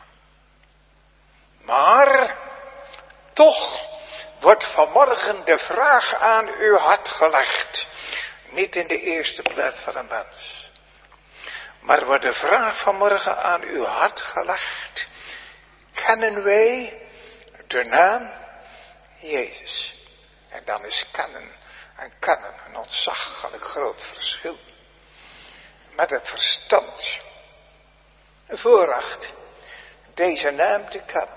Maar toch wordt vanmorgen de vraag aan uw hart gelegd. Niet in de eerste plaats van een mens. Maar wordt de vraag vanmorgen aan uw hart gelegd. Kennen wij de naam Jezus? En dan is kennen en kennen een ontzaglijk groot verschil. Met het verstand. Voorrecht deze naam te kennen.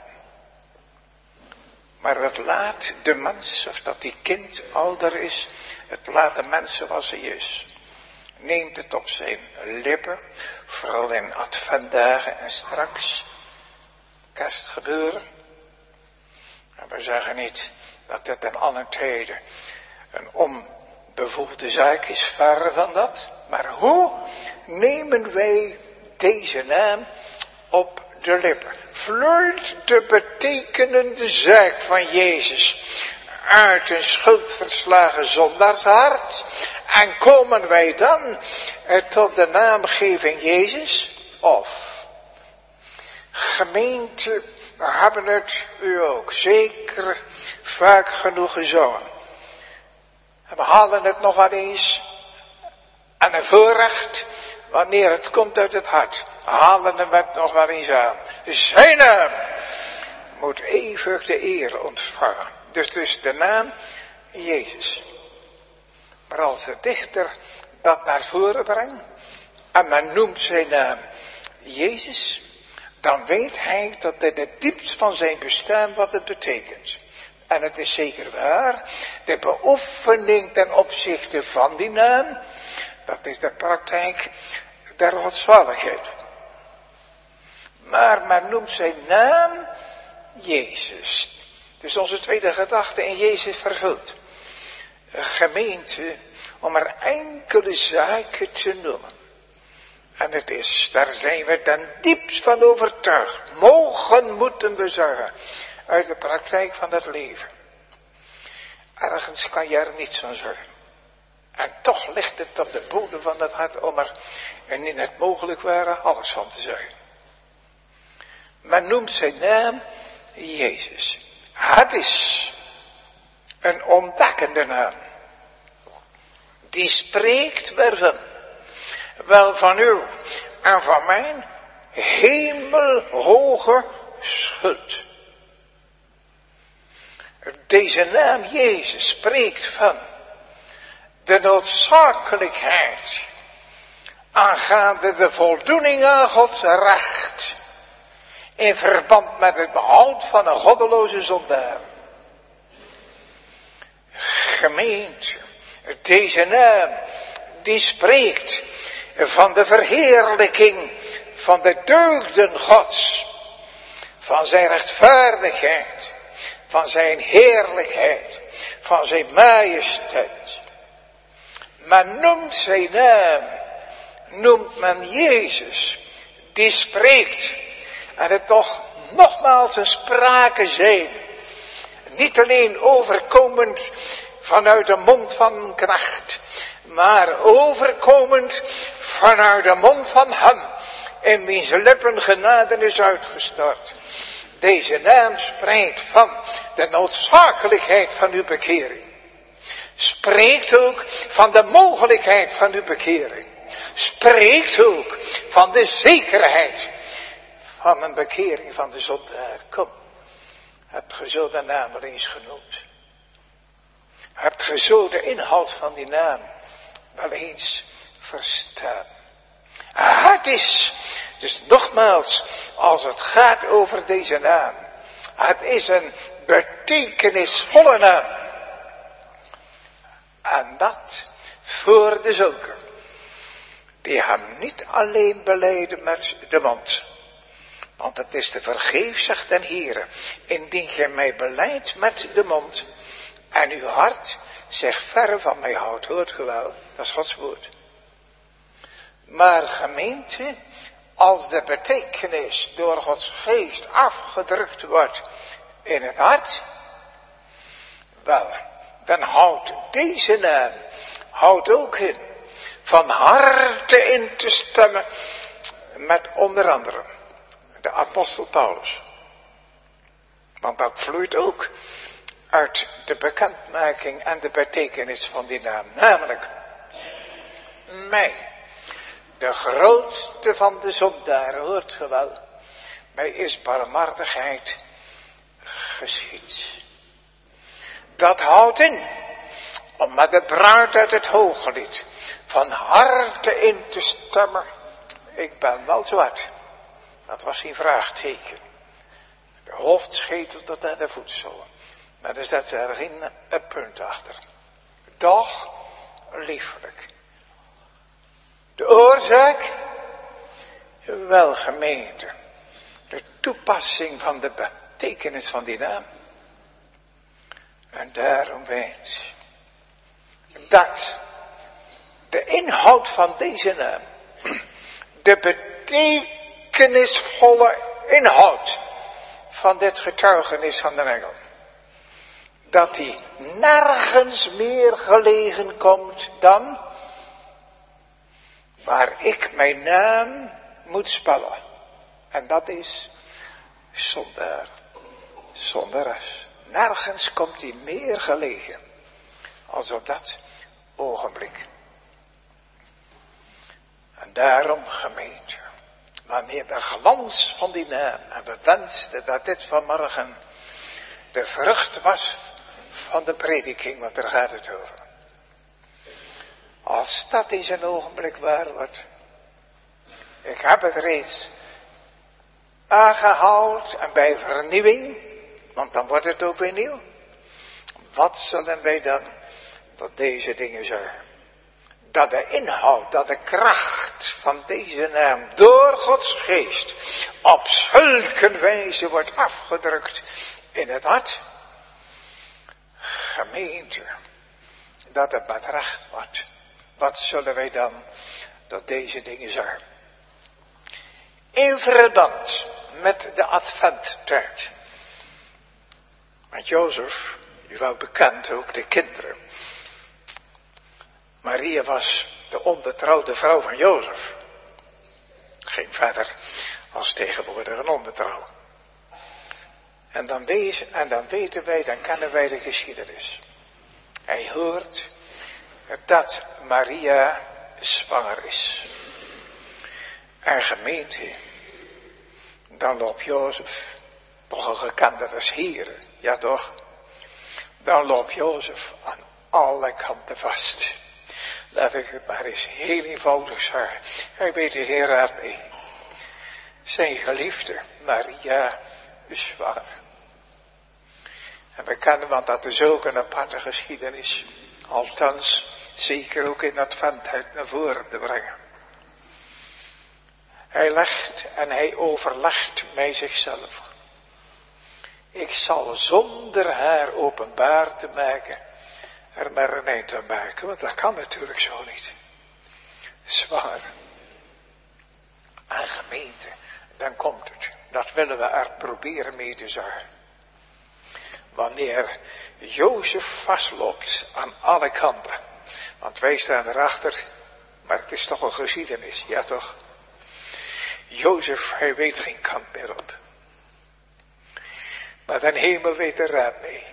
Maar het laat de mens, of dat die kind ouder is, het laat de mens zoals hij is. Neemt het op zijn lippen, vooral in adventdagen en straks kerstgebeuren. En we zeggen niet dat het in alle tijden een onbevoegde zaak is, verre van dat. Maar hoe nemen wij deze naam op de lippen? Vloeit de betekenende zaak van Jezus uit een schuldverslagen zondaarshart? En komen wij dan tot de naamgeving Jezus? Of, gemeente, we hebben het u ook zeker vaak genoeg gezongen. En we halen het nog wel eens aan een voorrecht, wanneer het komt uit het hart. We halen we het nog wel eens aan. Zijn naam moet eeuwig de eer ontvangen. Dus dus de naam Jezus. Maar als de dichter dat naar voren brengt en men noemt zijn naam Jezus, dan weet hij dat in het diepst van zijn bestaan wat het betekent. En het is zeker waar, de beoefening ten opzichte van die naam, dat is de praktijk der godszaligheid. Maar men noemt zijn naam Jezus. Dus onze tweede gedachte in Jezus vervult. Gemeente, om er enkele zaken te noemen. En het is, daar zijn we ten diepst van overtuigd. Mogen, moeten we zeggen, uit de praktijk van het leven. Ergens kan je er niets van zeggen. En toch ligt het op de bodem van het hart om er, en in het mogelijk ware, alles van te zeggen. Men noemt zijn naam Jezus. Het is een ontdekkende naam. Die spreekt waarvan? Wel van u en van mijn hemelhoge schuld. Deze naam Jezus spreekt van de noodzakelijkheid aangaande de voldoening aan Gods recht in verband met het behoud van een goddeloze zondaar. Gemeente, deze naam die spreekt van de verheerlijking van de deugden Gods, van zijn rechtvaardigheid, van zijn heerlijkheid, van zijn majesteit. Men noemt zijn naam, noemt men Jezus, die spreekt. En het toch nogmaals een sprake zijn, niet alleen overkomend vanuit de mond van een knecht, maar overkomend vanuit de mond van hem, in wiens lippen genade is uitgestort. Deze naam spreekt van de noodzakelijkheid van uw bekering. Spreekt ook van de mogelijkheid van uw bekering. Spreekt ook van de zekerheid van een bekering van de zondaar. Kom, hebt ge zo de naam wel eens genoemd? Hebt ge zo de inhoud van die naam wel eens verstaan? Het is, dus nogmaals, als het gaat over deze naam, het is een betekenisvolle naam. En dat voor de zulken die hem niet alleen belijden met de mond. Want het is te vergeefs, zegt den Heere, indien gij mij belijdt met de mond en uw hart zich verre van mij houdt. Hoort ge wel, dat is Gods woord. Maar gemeente, als de betekenis door Gods geest afgedrukt wordt in het hart, wel, dan houdt deze naam, houdt ook in, van harte in te stemmen met onder andere de apostel Paulus. Want dat vloeit ook uit de bekendmaking en de betekenis van die naam. Namelijk, mij, de grootste van de zondaren, hoort ge wel, mij is barmhartigheid geschied. Dat houdt in, om met de bruid uit het Hooglied van harte in te stemmen. Ik ben wel zwart. Dat was geen vraagteken. De hoofdschetel tot aan de voetzolen. Maar er zet er geen een punt achter. Doch liefelijk. De oorzaak? Wel gemeente. De toepassing van de betekenis van die naam. En daarom weet dat de inhoud van deze naam, de betekenisvolle inhoud van dit getuigenis van de engel, dat die nergens meer gelegen komt dan waar ik mijn naam moet spellen. En dat is zondaar, zondares. Nergens komt die meer gelegen als op dat ogenblik. En daarom, gemeente, wanneer de glans van die naam, en we wensten dat dit vanmorgen de vrucht was van de prediking, want daar gaat het over. Als dat in zijn ogenblik waar wordt. Ik heb het reeds aangehaald en bij vernieuwing, want dan wordt het ook weer nieuw. Wat zullen wij dan tot deze dingen zeggen? Dat de inhoud, dat de kracht van deze naam door Gods geest op zulke wijze wordt afgedrukt in het hart. Gemeente, dat het met recht wordt. Wat zullen wij dan tot deze dingen zeggen? In verband met de adventtijd. Met Jozef, u wel bekend ook de kinderen. Maria was de onbetrouwde vrouw van Jozef. Geen verder als tegenwoordig een onbetrouw. En dan, wees, en dan weten wij, dan kennen wij de geschiedenis. Hij hoort dat Maria zwanger is. En gemeente, dan loopt Jozef, toch een gekende des Heren, ja toch? Dan loopt Jozef aan alle kanten vast. Laat ik het maar eens heel eenvoudig zeggen. Hij weet er geen raad mee. Zijn geliefde Maria is zwanger. En we kennen, want dat is ook een aparte geschiedenis. Althans, zeker ook in adventtijd naar voren te brengen. Hij legt en hij overlegt mij zichzelf. Ik zal zonder haar openbaar te maken, er maar een eind aan maken. Want dat kan natuurlijk zo niet. Zwanger. En gemeente, dan komt het. Dat willen we er proberen mee te zeggen. Wanneer Jozef vastloopt aan alle kanten. Want wij staan erachter, maar het is toch een geschiedenis, ja toch? Jozef, hij weet geen kant meer op. Maar de hemel weet er raad mee.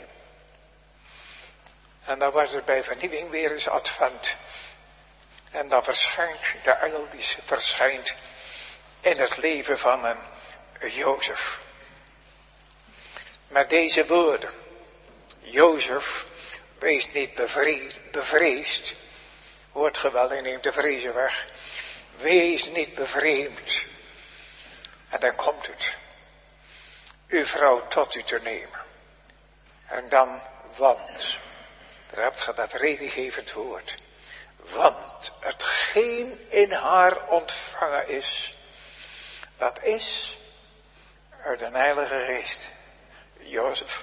En dan wordt er bij vernieuwing weer eens advent. En dan verschijnt de engel die verschijnt in het leven van een Jozef. Met deze woorden. Jozef, wees niet bevreesd. Hoort ge wel, hij neemt de vrezen weg. Wees niet bevreemd. En dan komt het. Uw vrouw tot u te nemen. En dan, want. Daar hebt ge dat redengevend woord. Want hetgeen in haar ontvangen is. Dat is uit de Heilige Geest. Jozef.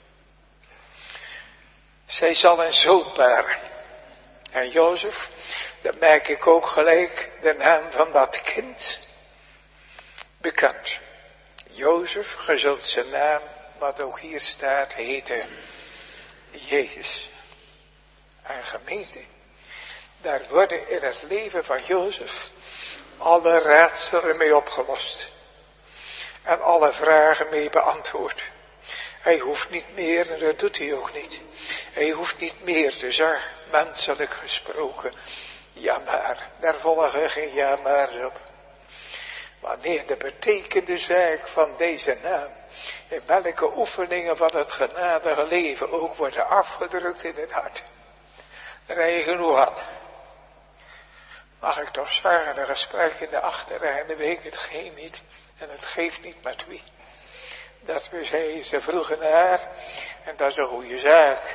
Zij zal een zoon baren. En Jozef, dan maak ik ook gelijk de naam van dat kind bekend. Jozef, ge zult zijn naam, wat ook hier staat, heten Jezus. En gemeente, daar worden in het leven van Jozef alle raadselen mee opgelost. En alle vragen mee beantwoord. Hij hoeft niet meer, en dat doet hij ook niet. Hij hoeft niet meer te zeggen, menselijk gesproken, ja maar. Daar volgen geen ja maar's op. Wanneer de betekende zaak van deze naam, in welke oefeningen van het genadige leven ook worden afgedrukt in het hart. Daar heb je genoeg aan. Mag ik toch zeggen, de gesprek in de achterrij, dan weet ik het geen niet. En het geeft niet met wie. Dat we zeiden, ze vroegen naar, en dat is een goede zaak.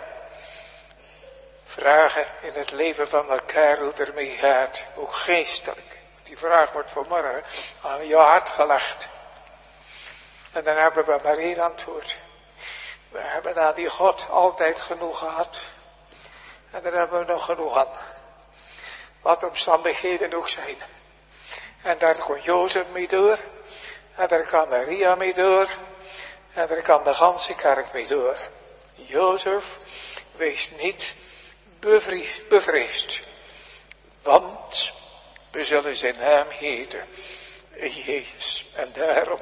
Vragen in het leven van elkaar hoe het ermee gaat, ook geestelijk. Die vraag wordt vanmorgen aan je hart gelegd. En dan hebben we maar één antwoord. We hebben aan die God altijd genoeg gehad. En daar hebben we nog genoeg aan. Wat omstandigheden ook zijn. En daar kon Jozef mee door. En daar kan Maria mee door. En daar kan de ganse kerk mee door. Jozef, wees niet bevries, bevreesd. Want we zullen zijn naam heten. Jezus. En daarom.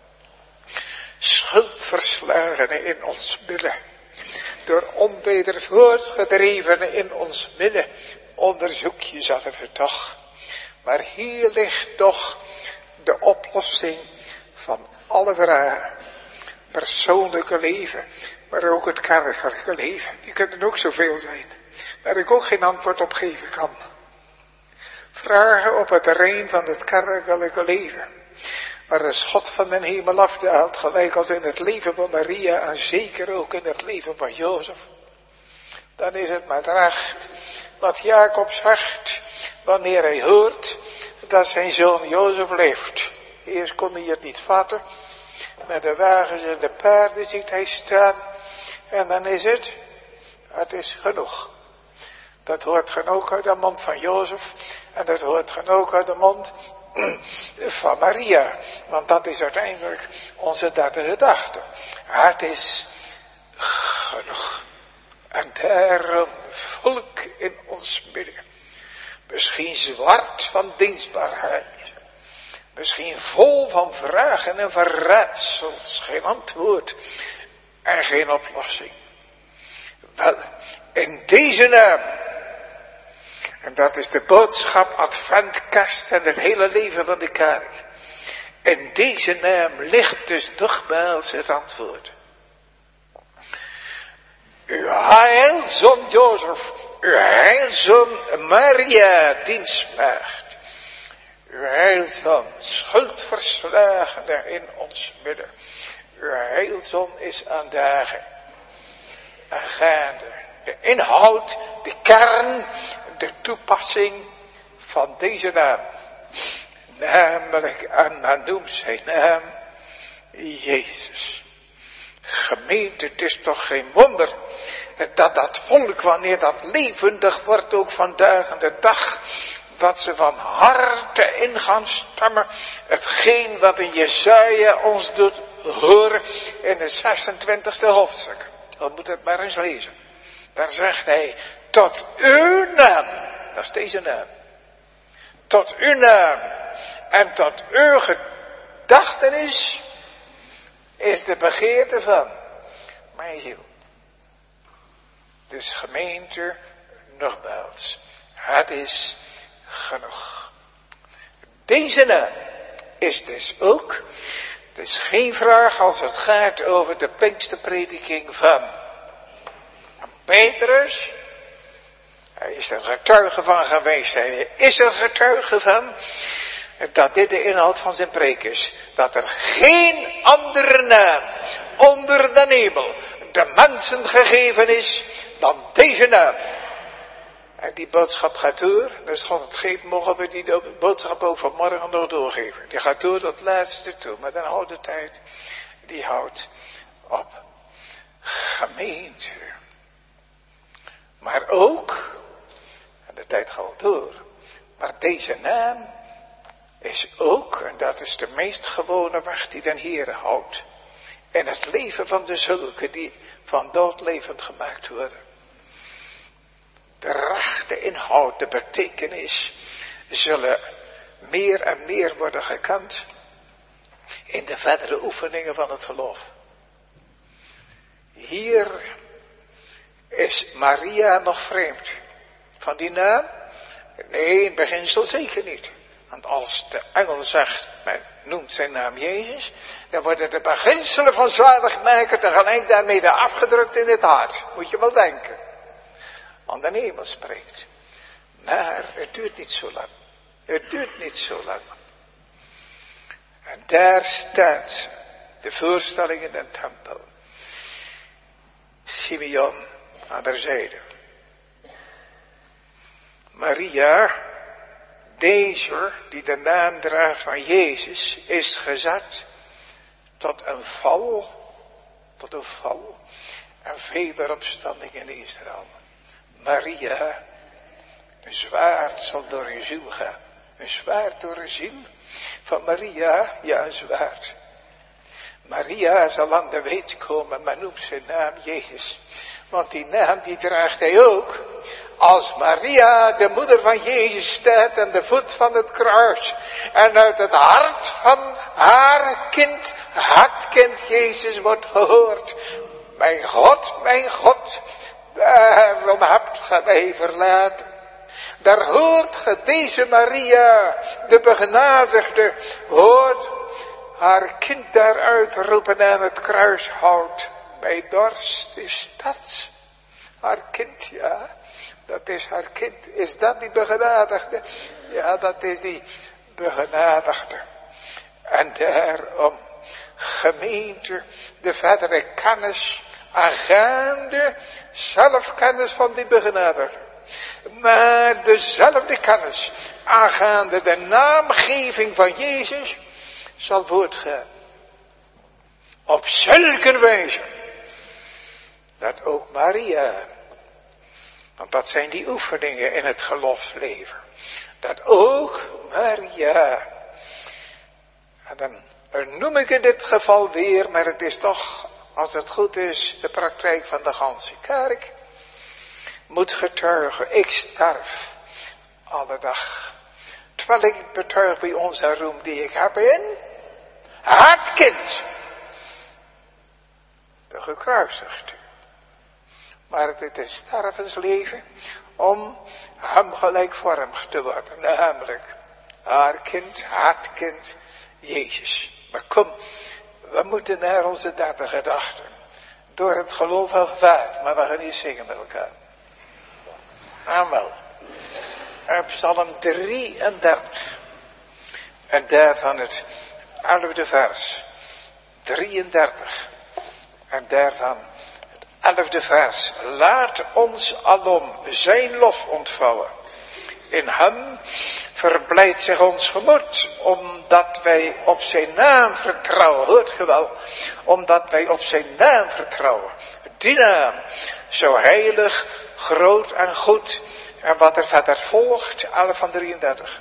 Schuldverslagenen in ons midden. Door onweder voortgedrevenen in ons midden. Onderzoek je dat even toch. Maar hier ligt toch de oplossing van alle vragen. Persoonlijke leven, maar ook het kerkelijke leven. Die kunnen ook zoveel zijn. Waar ik ook geen antwoord op geven kan. Vragen op het terrein van het kerkelijke leven. Waar de schot van de hemel afdaalt, gelijk als in het leven van Maria en zeker ook in het leven van Jozef. Dan is het met recht wat Jacob zegt, wanneer hij hoort dat zijn zoon Jozef leeft. Eerst kon hij het niet vatten, met de wagens en de paarden ziet hij staan, en dan is het, het is genoeg. Dat hoort gen ook uit de mond van Jozef, en dat hoort gen ook uit de mond van Maria, want dat is uiteindelijk onze derde gedachte. Het is genoeg. En daarom volk in ons midden. Misschien zwart van dienstbaarheid. Misschien vol van vragen en van raadsels. Geen antwoord en geen oplossing. Wel, in deze naam. En dat is de boodschap Adventkerst en het hele leven van de kerk. In deze naam ligt dus nogmaals het antwoord. Uw heilzoon Jozef, uw heilzoon Maria, dienstmaagd. Uw heilzoon, schuldverslagene in ons midden. Uw heilzoon is aan dagen en gaande. De inhoud, de kern, de toepassing van deze naam. Namelijk, en dan noemt zijn naam, Jezus. Gemeente, het is toch geen wonder dat dat volk, wanneer dat levendig wordt, ook vandaag en de dag, dat ze van harte in gaan stammen, hetgeen wat in Jesaja ons doet horen in het zesentwintigste hoofdstuk. Dan moet het maar eens lezen. Daar zegt hij, tot uw naam, dat is deze naam, tot uw naam en tot uw gedachtenis is de begeerte van mijn ziel. Dus gemeente, nogmaals, het is genoeg. Deze naam is dus ook, het is geen vraag als het gaat over de Pinksterprediking van Petrus. Hij is er getuige van geweest, hij is er getuige van dat dit de inhoud van zijn preek is. Dat er geen andere naam onder de hemel de mensen gegeven is dan deze naam. En die boodschap gaat door. Dus God het geeft, mogen we die boodschap ook vanmorgen nog doorgeven. Die gaat door tot het laatste toe. Maar dan houdt de tijd, die houdt op. Gemeente. Maar ook, en de tijd gaat door, maar deze naam is ook, en dat is de meest gewone weg die den Heere houdt, in het leven van de zulken die van dood levend gemaakt worden. De rechte inhoud, de betekenis, zullen meer en meer worden gekend in de verdere oefeningen van het geloof. Hier is Maria nog vreemd van die naam? Nee, in beginsel zeker niet. Want als de engel zegt, men noemt zijn naam Jezus, dan worden de beginselen van zaligmaker tegelijk daarmee afgedrukt in het hart. Moet je wel denken. Want de hemel spreekt. Maar het duurt niet zo lang. Het duurt niet zo lang. En daar staat de voorstelling in de tempel. Simeon aan de zijde. Maria, deze die de naam draagt van Jezus, is gezet tot een val tot een val en vele opstandingen in Israël. Maria, een zwaard zal door uw ziel gaan. Een zwaard door de ziel van Maria, ja een zwaard. Maria zal aan de weet komen, maar noemt zijn naam Jezus. Want die naam die draagt hij ook. Als Maria, de moeder van Jezus, staat aan de voet van het kruis. En uit het hart van haar kind, het kind Jezus wordt gehoord. Mijn God, mijn God, waarom hebt ge mij verlaten? Daar hoort ge deze Maria, de begenadigde, hoort haar kind daaruit roepen aan het kruis houdt. Bij dorst is dat haar kind, ja. Dat is haar kind. Is dat die begenadigde? Ja, dat is die begenadigde. En daarom, gemeente, de verdere kennis aangaande zelfkennis van die begenadigde. Maar dezelfde kennis aangaande de naamgeving van Jezus zal voortgaan. Op zulke wijze dat ook Maria, want dat zijn die oefeningen in het geloofsleven, dat ook Maria, en dan noem ik in dit geval weer, maar het is toch, als het goed is, de praktijk van de ganse kerk, moet getuigen, ik sterf alle dag. Terwijl ik betuig bij ons de roem die ik heb in het kind, de gekruisigde. Maar het is een stervensleven om hem gelijkvormig te worden. Namelijk haar kind, het kind, Jezus. Maar kom, we moeten naar onze derde gedachte. Door het geloof wel vaart, maar we gaan niet zingen met elkaar. Amen. Op Psalm drieëndertig. En daarvan het elfde vers. drieëndertig. En daarvan het elfde vers. Laat ons alom zijn lof ontvouwen. In hem verblijdt zich ons gemoed, omdat wij op zijn naam vertrouwen. Hoort ge wel? Omdat wij op zijn naam vertrouwen. Die naam, zo heilig, groot en goed. En wat er verder volgt, elf van drieëndertig.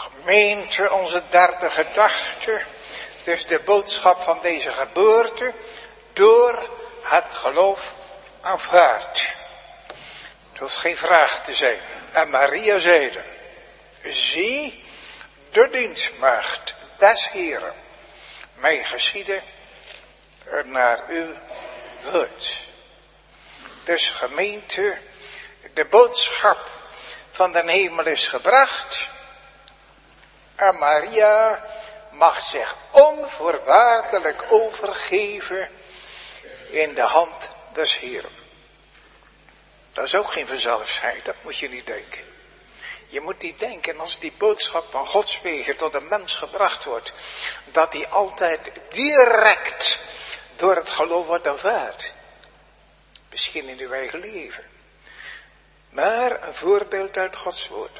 Gemeente, onze derde gedachte, dus de boodschap van deze geboorte, door het geloof aanvaard. Het hoeft geen vraag te zijn. En Maria zeide, zie de dienstmaagd des Heeren, mij geschieden naar uw woord. Dus gemeente, de boodschap van de hemel is gebracht. En Maria mag zich onvoorwaardelijk overgeven in de hand des Heeren. Dat is ook geen vanzelfsheid, dat moet je niet denken. Je moet niet denken als die boodschap van Gods wegen tot een mens gebracht wordt, dat die altijd direct door het geloof wordt aanvaard. Misschien in uw eigen leven. Maar een voorbeeld uit Gods woord.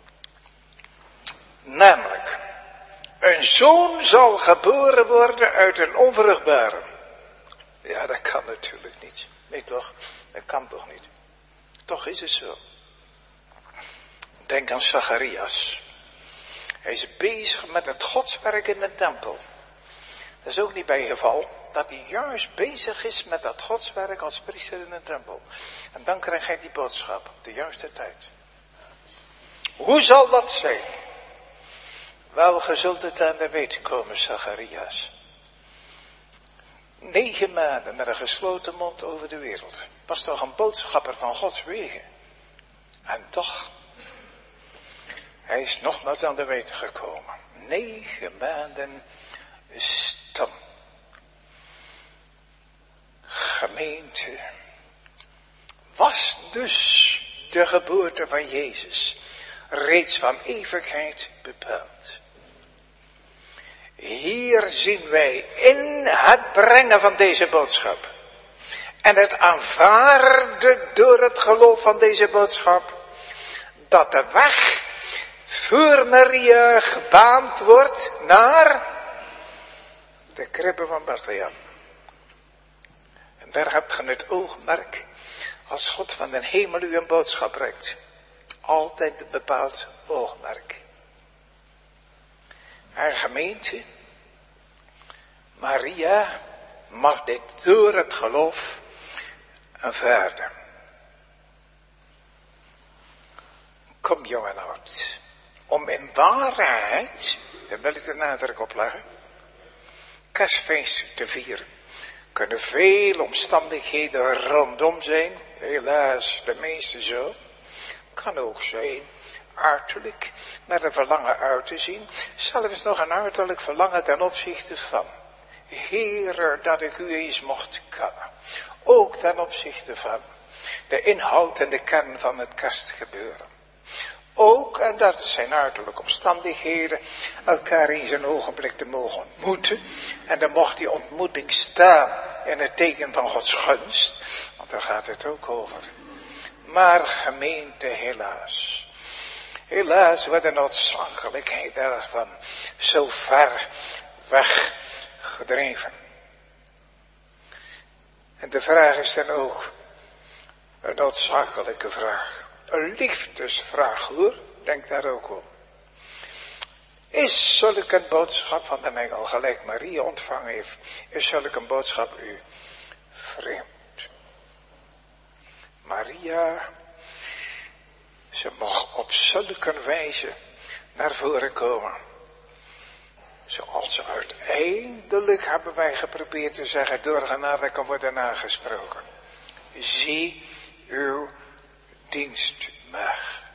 Namelijk, een zoon zal geboren worden uit een onvruchtbare. Ja, dat kan natuurlijk niet. Nee toch? Dat kan toch niet? Toch is het zo. Denk aan Zacharias. Hij is bezig met het godswerk in de tempel. Dat is ook niet bij geval dat hij juist bezig is met dat godswerk als priester in de tempel. En dan krijgt hij die boodschap op de juiste tijd. Hoe zal dat zijn? Wel, ge zult het aan de weten komen, Zacharias. Negen maanden met een gesloten mond over de wereld. Was toch een boodschapper van Gods wegen. En toch, hij is nogmaals aan de weten gekomen. Negen maanden stam. Gemeente. Was dus de geboorte van Jezus reeds van eeuwigheid bepaald. Hier zien wij in het brengen van deze boodschap en het aanvaarden door het geloof van deze boodschap, dat de weg voor Maria gebaand wordt naar de kribbe van Bethlehem. En daar hebt ge het oogmerk als God van de hemel u een boodschap brengt. Altijd een bepaald oogmerk. Haar gemeente, Maria, mag dit door het geloof aanvaarden. Kom jong en oud, om in waarheid, daar wil ik de nadruk op leggen, kerstfeest te vieren. Kunnen veel omstandigheden rondom zijn, helaas de meeste zo. Kan ook zijn uiterlijk, met een verlangen uit te zien, zelfs nog een uiterlijk verlangen ten opzichte van. Heere, dat ik u eens mocht kennen. Ook ten opzichte van de inhoud en de kern van het kerstgebeuren. Ook, en dat zijn uiterlijke omstandigheden, elkaar eens een ogenblik te mogen ontmoeten. En dan mocht die ontmoeting staan in het teken van Gods gunst, want daar gaat het ook over. Maar gemeente, helaas. Helaas wordt de noodzakelijkheid daarvan zo ver weggedreven. En de vraag is dan ook een noodzakelijke vraag. Een liefdesvraag hoor, denk daar ook om. Is zulke een boodschap van de engel, gelijk Maria ontvangen heeft, is zulke een boodschap u vreemd? Maria, ze mag op zulke wijze naar voren komen. Zoals ze uiteindelijk, hebben wij geprobeerd te zeggen, door genade kan worden aangesproken. Zie uw dienstmaagd.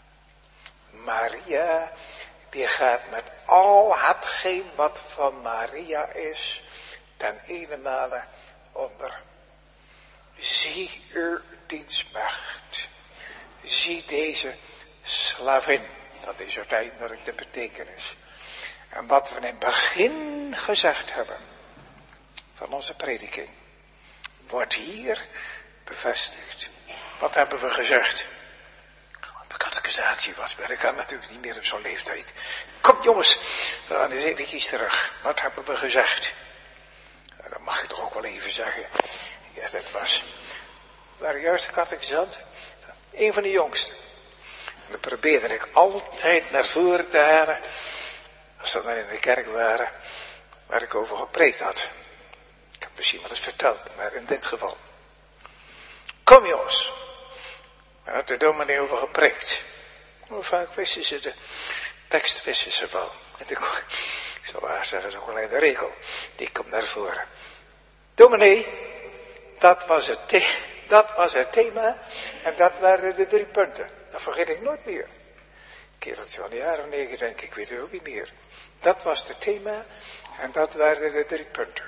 Maria, die gaat met al hetgeen wat van Maria is, ten ene onder. Zie uw dienstmaagd. Zie deze slavin. Dat is uiteindelijk de betekenis. En wat we in het begin gezegd hebben van onze prediking, wordt hier bevestigd. Wat hebben we gezegd? De catechisatie was, maar ik kan natuurlijk niet meer op zo'n leeftijd. Kom jongens, we gaan eens eventjes terug. Wat hebben we gezegd? Nou, dat mag je toch ook wel even zeggen. Ja, dat was, waren juist de catechisant. Een van de jongsten. De probeerde ik altijd naar voren te halen, als we dan in de kerk waren, waar ik over gepreekt had. Ik heb misschien wel eens verteld, maar in dit geval. Kom jongens, daar had de dominee over gepreekt. Hoe vaak wisten ze de tekst, wisten ze wel. En ik, ik zou maar zeggen, zo'n kleine regel, die komt naar voren. Dominee, dat was het, the- dat was het thema en dat waren de drie punten. Dat vergeet ik nooit meer. Een keer dat van de jaren negen denk ik, ik weet het ook niet meer. Dat was het thema en dat waren de drie punten.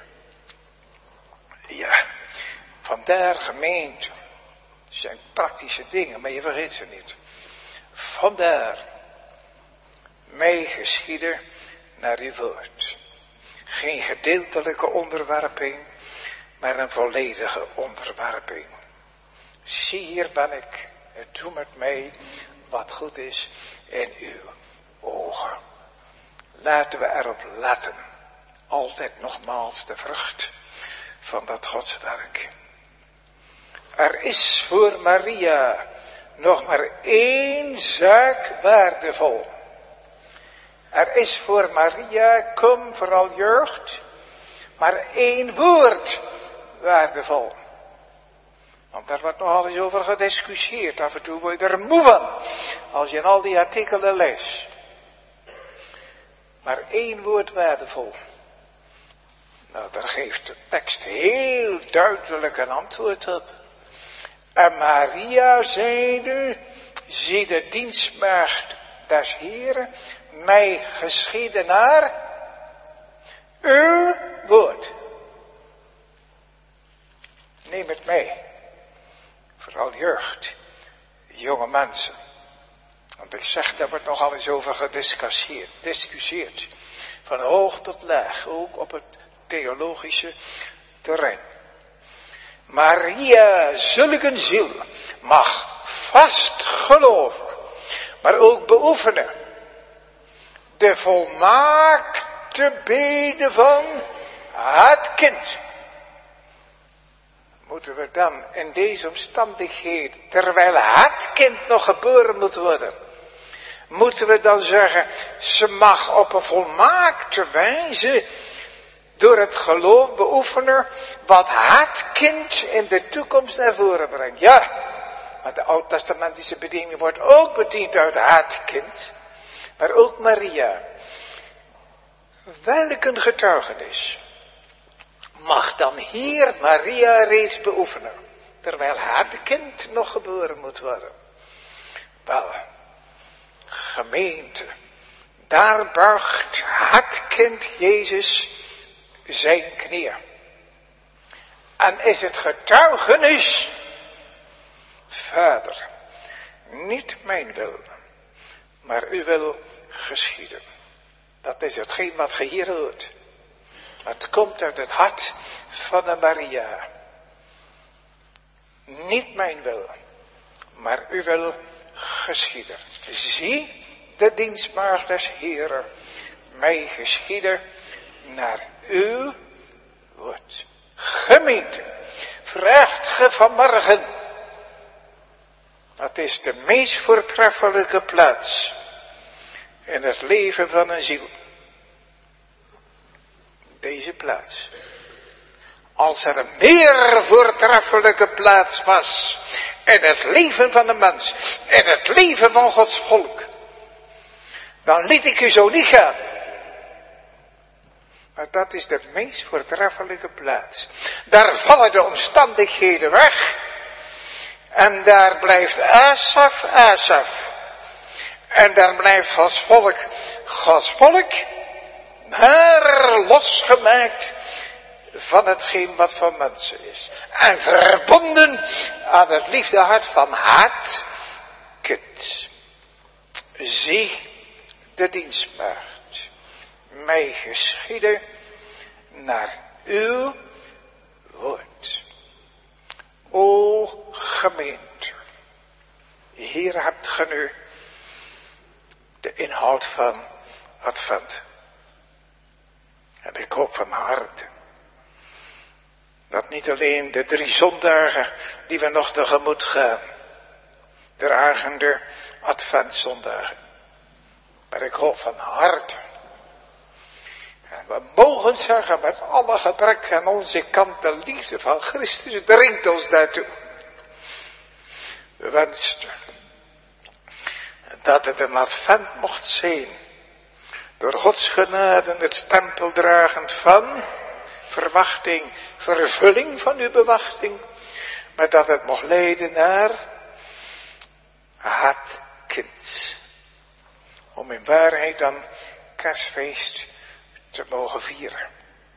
Ja, vandaar gemeente. Het zijn praktische dingen, maar je vergeet ze niet. Vandaar, mij geschieden naar uw woord. Geen gedeeltelijke onderwerping, maar een volledige onderwerping. Zie, hier ben ik, doe met mij wat goed is in uw ogen. Laten we erop letten. Altijd nogmaals de vrucht van dat godswerk. Er is voor Maria nog maar één zaak waardevol. Er is voor Maria, kom vooral jeugd, maar één woord waardevol. Want daar wordt nogal eens over gediscussieerd. Af en toe word je er moe van, als je in al die artikelen leest. Maar één woord waardevol. Nou, daar geeft de tekst heel duidelijk een antwoord op. En Maria zeide, zie de dienstmaagd des Heren, mij geschieden naar uw woord. Neem het mee. Vooral jeugd, jonge mensen. Want ik zeg, daar wordt nogal eens over gediscussieerd. Discussieerd. Van hoog tot laag, ook op het theologische terrein. Maria, zulke ziel, mag vast geloven, maar ook beoefenen. De volmaakte bede van het kind. Moeten we dan in deze omstandigheden, terwijl het kind nog geboren moet worden, moeten we dan zeggen, ze mag op een volmaakte wijze door het geloof beoefenen wat het kind in de toekomst naar voren brengt. Ja, want de oud-testamentische bediening wordt ook bediend uit het kind, maar ook Maria. Welk een getuigenis mag dan hier Maria reeds beoefenen, terwijl het kind nog geboren moet worden? Wel, gemeente, daar buigt het kind Jezus zijn knieën. En is het getuigenis, Vader, niet mijn wil, maar uw wil geschieden. Dat is hetgeen wat ge hier hoort. Het komt uit het hart van de Maria. Niet mijn wil, maar uw wil geschieden. Zie de dienstmaagd des Heeren, mij geschieden naar uw woord. Gemeente, vraagt ge vanmorgen. Dat is de meest voortreffelijke plaats in het leven van een ziel. Deze plaats. Als er een meer voortreffelijke plaats was in het leven van de mens, in het leven van Gods volk, dan liet ik u zo niet gaan. Maar dat is de meest voortreffelijke plaats. Daar vallen de omstandigheden weg. En daar blijft Asaf, Asaf. En daar blijft Gods volk, Gods volk, maar losgemaakt van hetgeen wat van mensen is. En verbonden aan het liefdehart van het kind. Zie de dienstmaagd. Mij geschieden naar uw woord. O gemeente, hier hebt ge nu de inhoud van Advent. En ik hoop van harte dat niet alleen de drie zondagen die we nog tegemoet gaan, dragende adventzondagen. Maar ik hoop van harte. En we mogen zeggen met alle gebrek aan onze kant, de liefde van Christus dringt ons daartoe. We wensten dat het een advent mocht zijn. Door Gods genade het stempel dragend van verwachting, vervulling van uw bewachting. Maar dat het mocht leiden naar het kind. Om in waarheid dan kerstfeest te mogen vieren.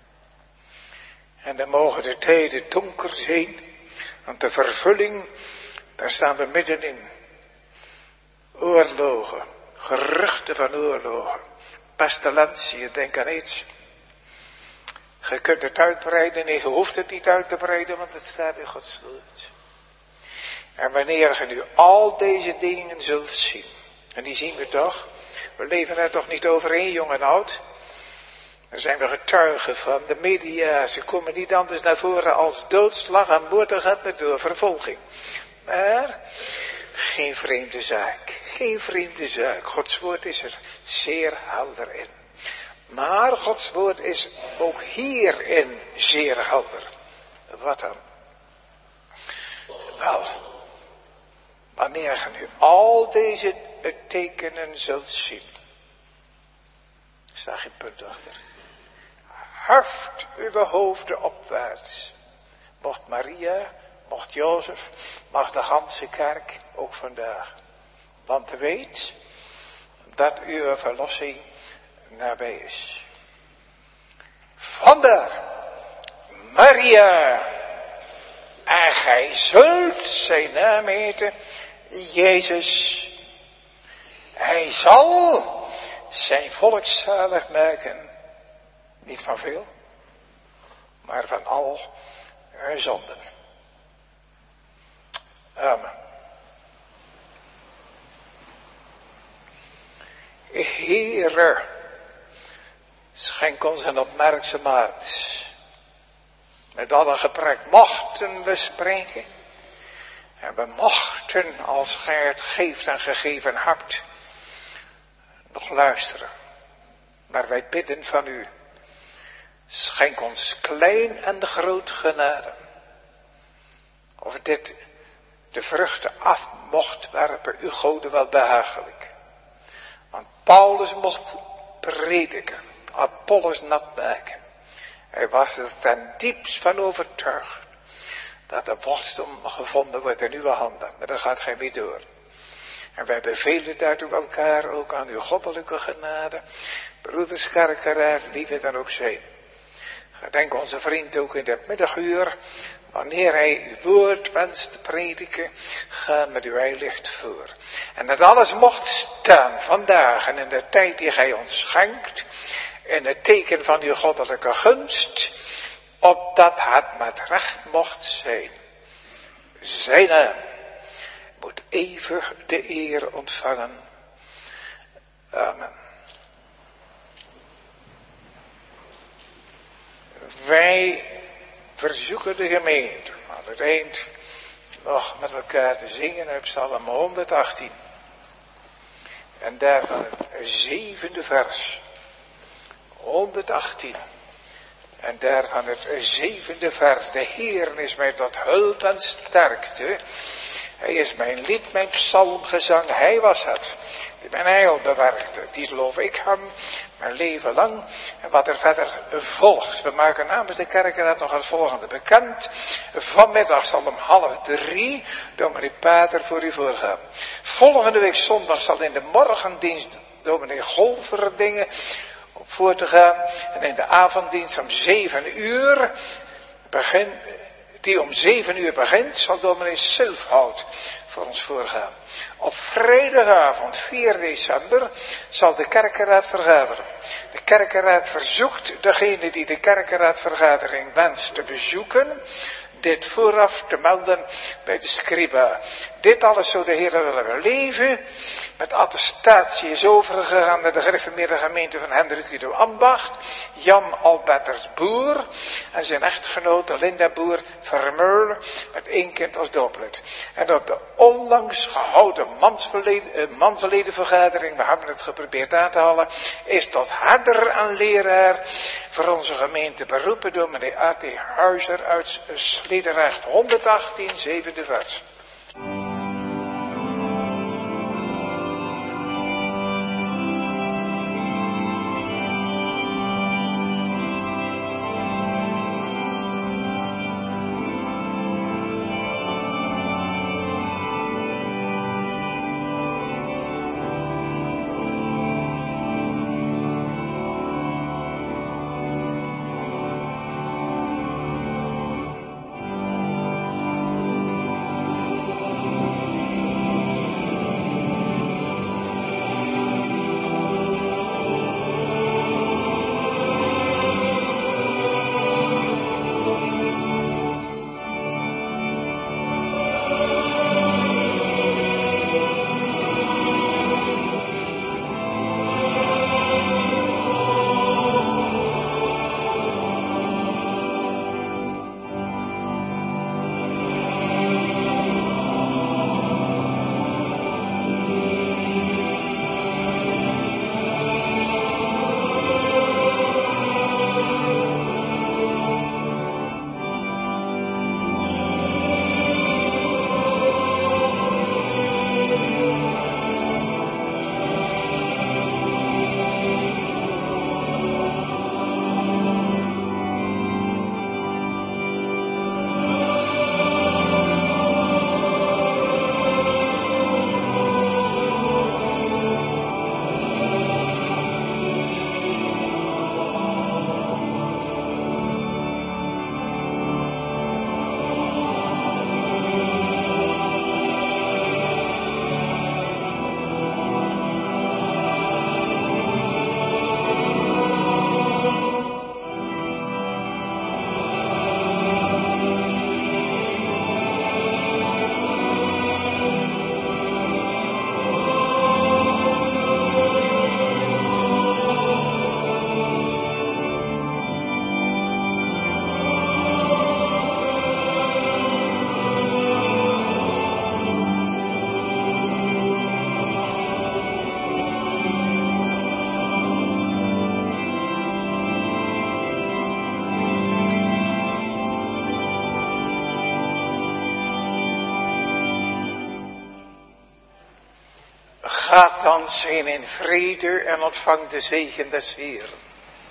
En dan mogen de tijden donker zijn. Want de vervulling, daar staan we middenin. Oorlogen, geruchten van oorlogen, pestilentie, denk aan iets. Je kunt het uitbreiden, nee, je hoeft het niet uit te breiden, want het staat in Gods woord. En wanneer je nu al deze dingen zult zien, en die zien we toch, we leven er toch niet overheen, jong en oud. Daar zijn we getuigen van, de media, ze komen niet anders naar voren als doodslag en moord gaat met door vervolging. Maar geen vreemde zaak, geen vreemde zaak. Gods woord is er zeer helder in. Maar Gods woord is ook hierin zeer helder. Wat dan? Wel, wanneer je nu al deze tekenen zult zien. Er staat geen punt achter. Heft uw hoofden opwaarts. Mocht Maria, mocht Jozef, mag de ganse kerk ook vandaag. Want weet dat uw verlossing nabij is. Vandaar, Maria, en gij zult zijn naam heten, Jezus. Hij zal zijn volk zalig maken. Niet van veel, maar van al hun zonden. Amen. Heere, schenk ons een opmerkzaam hart. Met alle gebrek mochten we spreken. En we mochten, als gij het geeft en gegeven hebt, nog luisteren. Maar wij bidden van u. Schenk ons klein en groot genade. Of dit de vruchten af mocht werpen, uw Gode wel behagelijk. Want Paulus mocht prediken, Apollos nat maken. Hij was er ten diepst van overtuigd dat de wortel gevonden wordt in uw handen. Maar dat gaat gij mee door. En wij bevelen daartoe elkaar ook aan uw goddelijke genade. Broeders, kerkeraad, wie we dan ook zijn. Gedenk onze vriend ook in het middaguur. Wanneer hij uw woord wenst te prediken, ga met uw heiligt voor. En dat alles mocht staan vandaag en in de tijd die gij ons schenkt. In het teken van uw goddelijke gunst. Opdat het met recht mocht zijn. Zijn naam moet eeuwig de eer ontvangen. Amen. Wij verzoeken de gemeente aan het eind nog met elkaar te zingen uit Psalm honderdachttien. En daarvan het zevende vers. honderdachttien. En daarvan het zevende vers. De Heer is mij tot hulp en sterkte. Hij is mijn lied, mijn psalmgezang. Hij was het die mijn heil bewerkte. Die loof ik hem mijn leven lang. En wat er verder volgt. We maken namens de kerk nog het volgende bekend. Vanmiddag zal om half drie dominee Pater voor u voorgaan. Volgende week zondag zal in de morgendienst dominee Golverdingen op voor te gaan. En in de avonddienst om zeven uur begin, die om zeven uur begint, zal dominee Silfhout voor ons voorgaan. Op vrijdagavond vier december zal de kerkenraad vergaderen. De kerkenraad verzoekt degene die de kerkenraadvergadering wenst te bezoeken, dit vooraf te melden bij de scriba. Dit alles zou de Heer willen leven met attestatie is overgegaan naar de gereformeerde gemeente van Hendrik Udo Ambacht, Jan Albertus Boer en zijn echtgenote Linda Boer Vermeulen met één kind als dooplet. En op de onlangs gehouden mansledenvergadering, we hebben het geprobeerd aan te halen, is tot herder en leraar voor onze gemeente beroepen door meneer A T Huizer uit Sliedrecht, honderdachttien, zevende vers. Gaat dan zijn in vrede en ontvang de zegen des Heeren.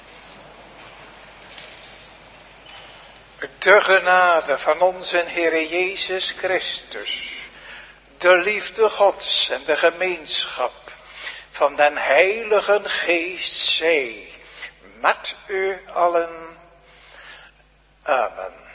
De genade van onze Heere Jezus Christus, de liefde Gods en de gemeenschap van den Heiligen Geest zij met u allen. Amen.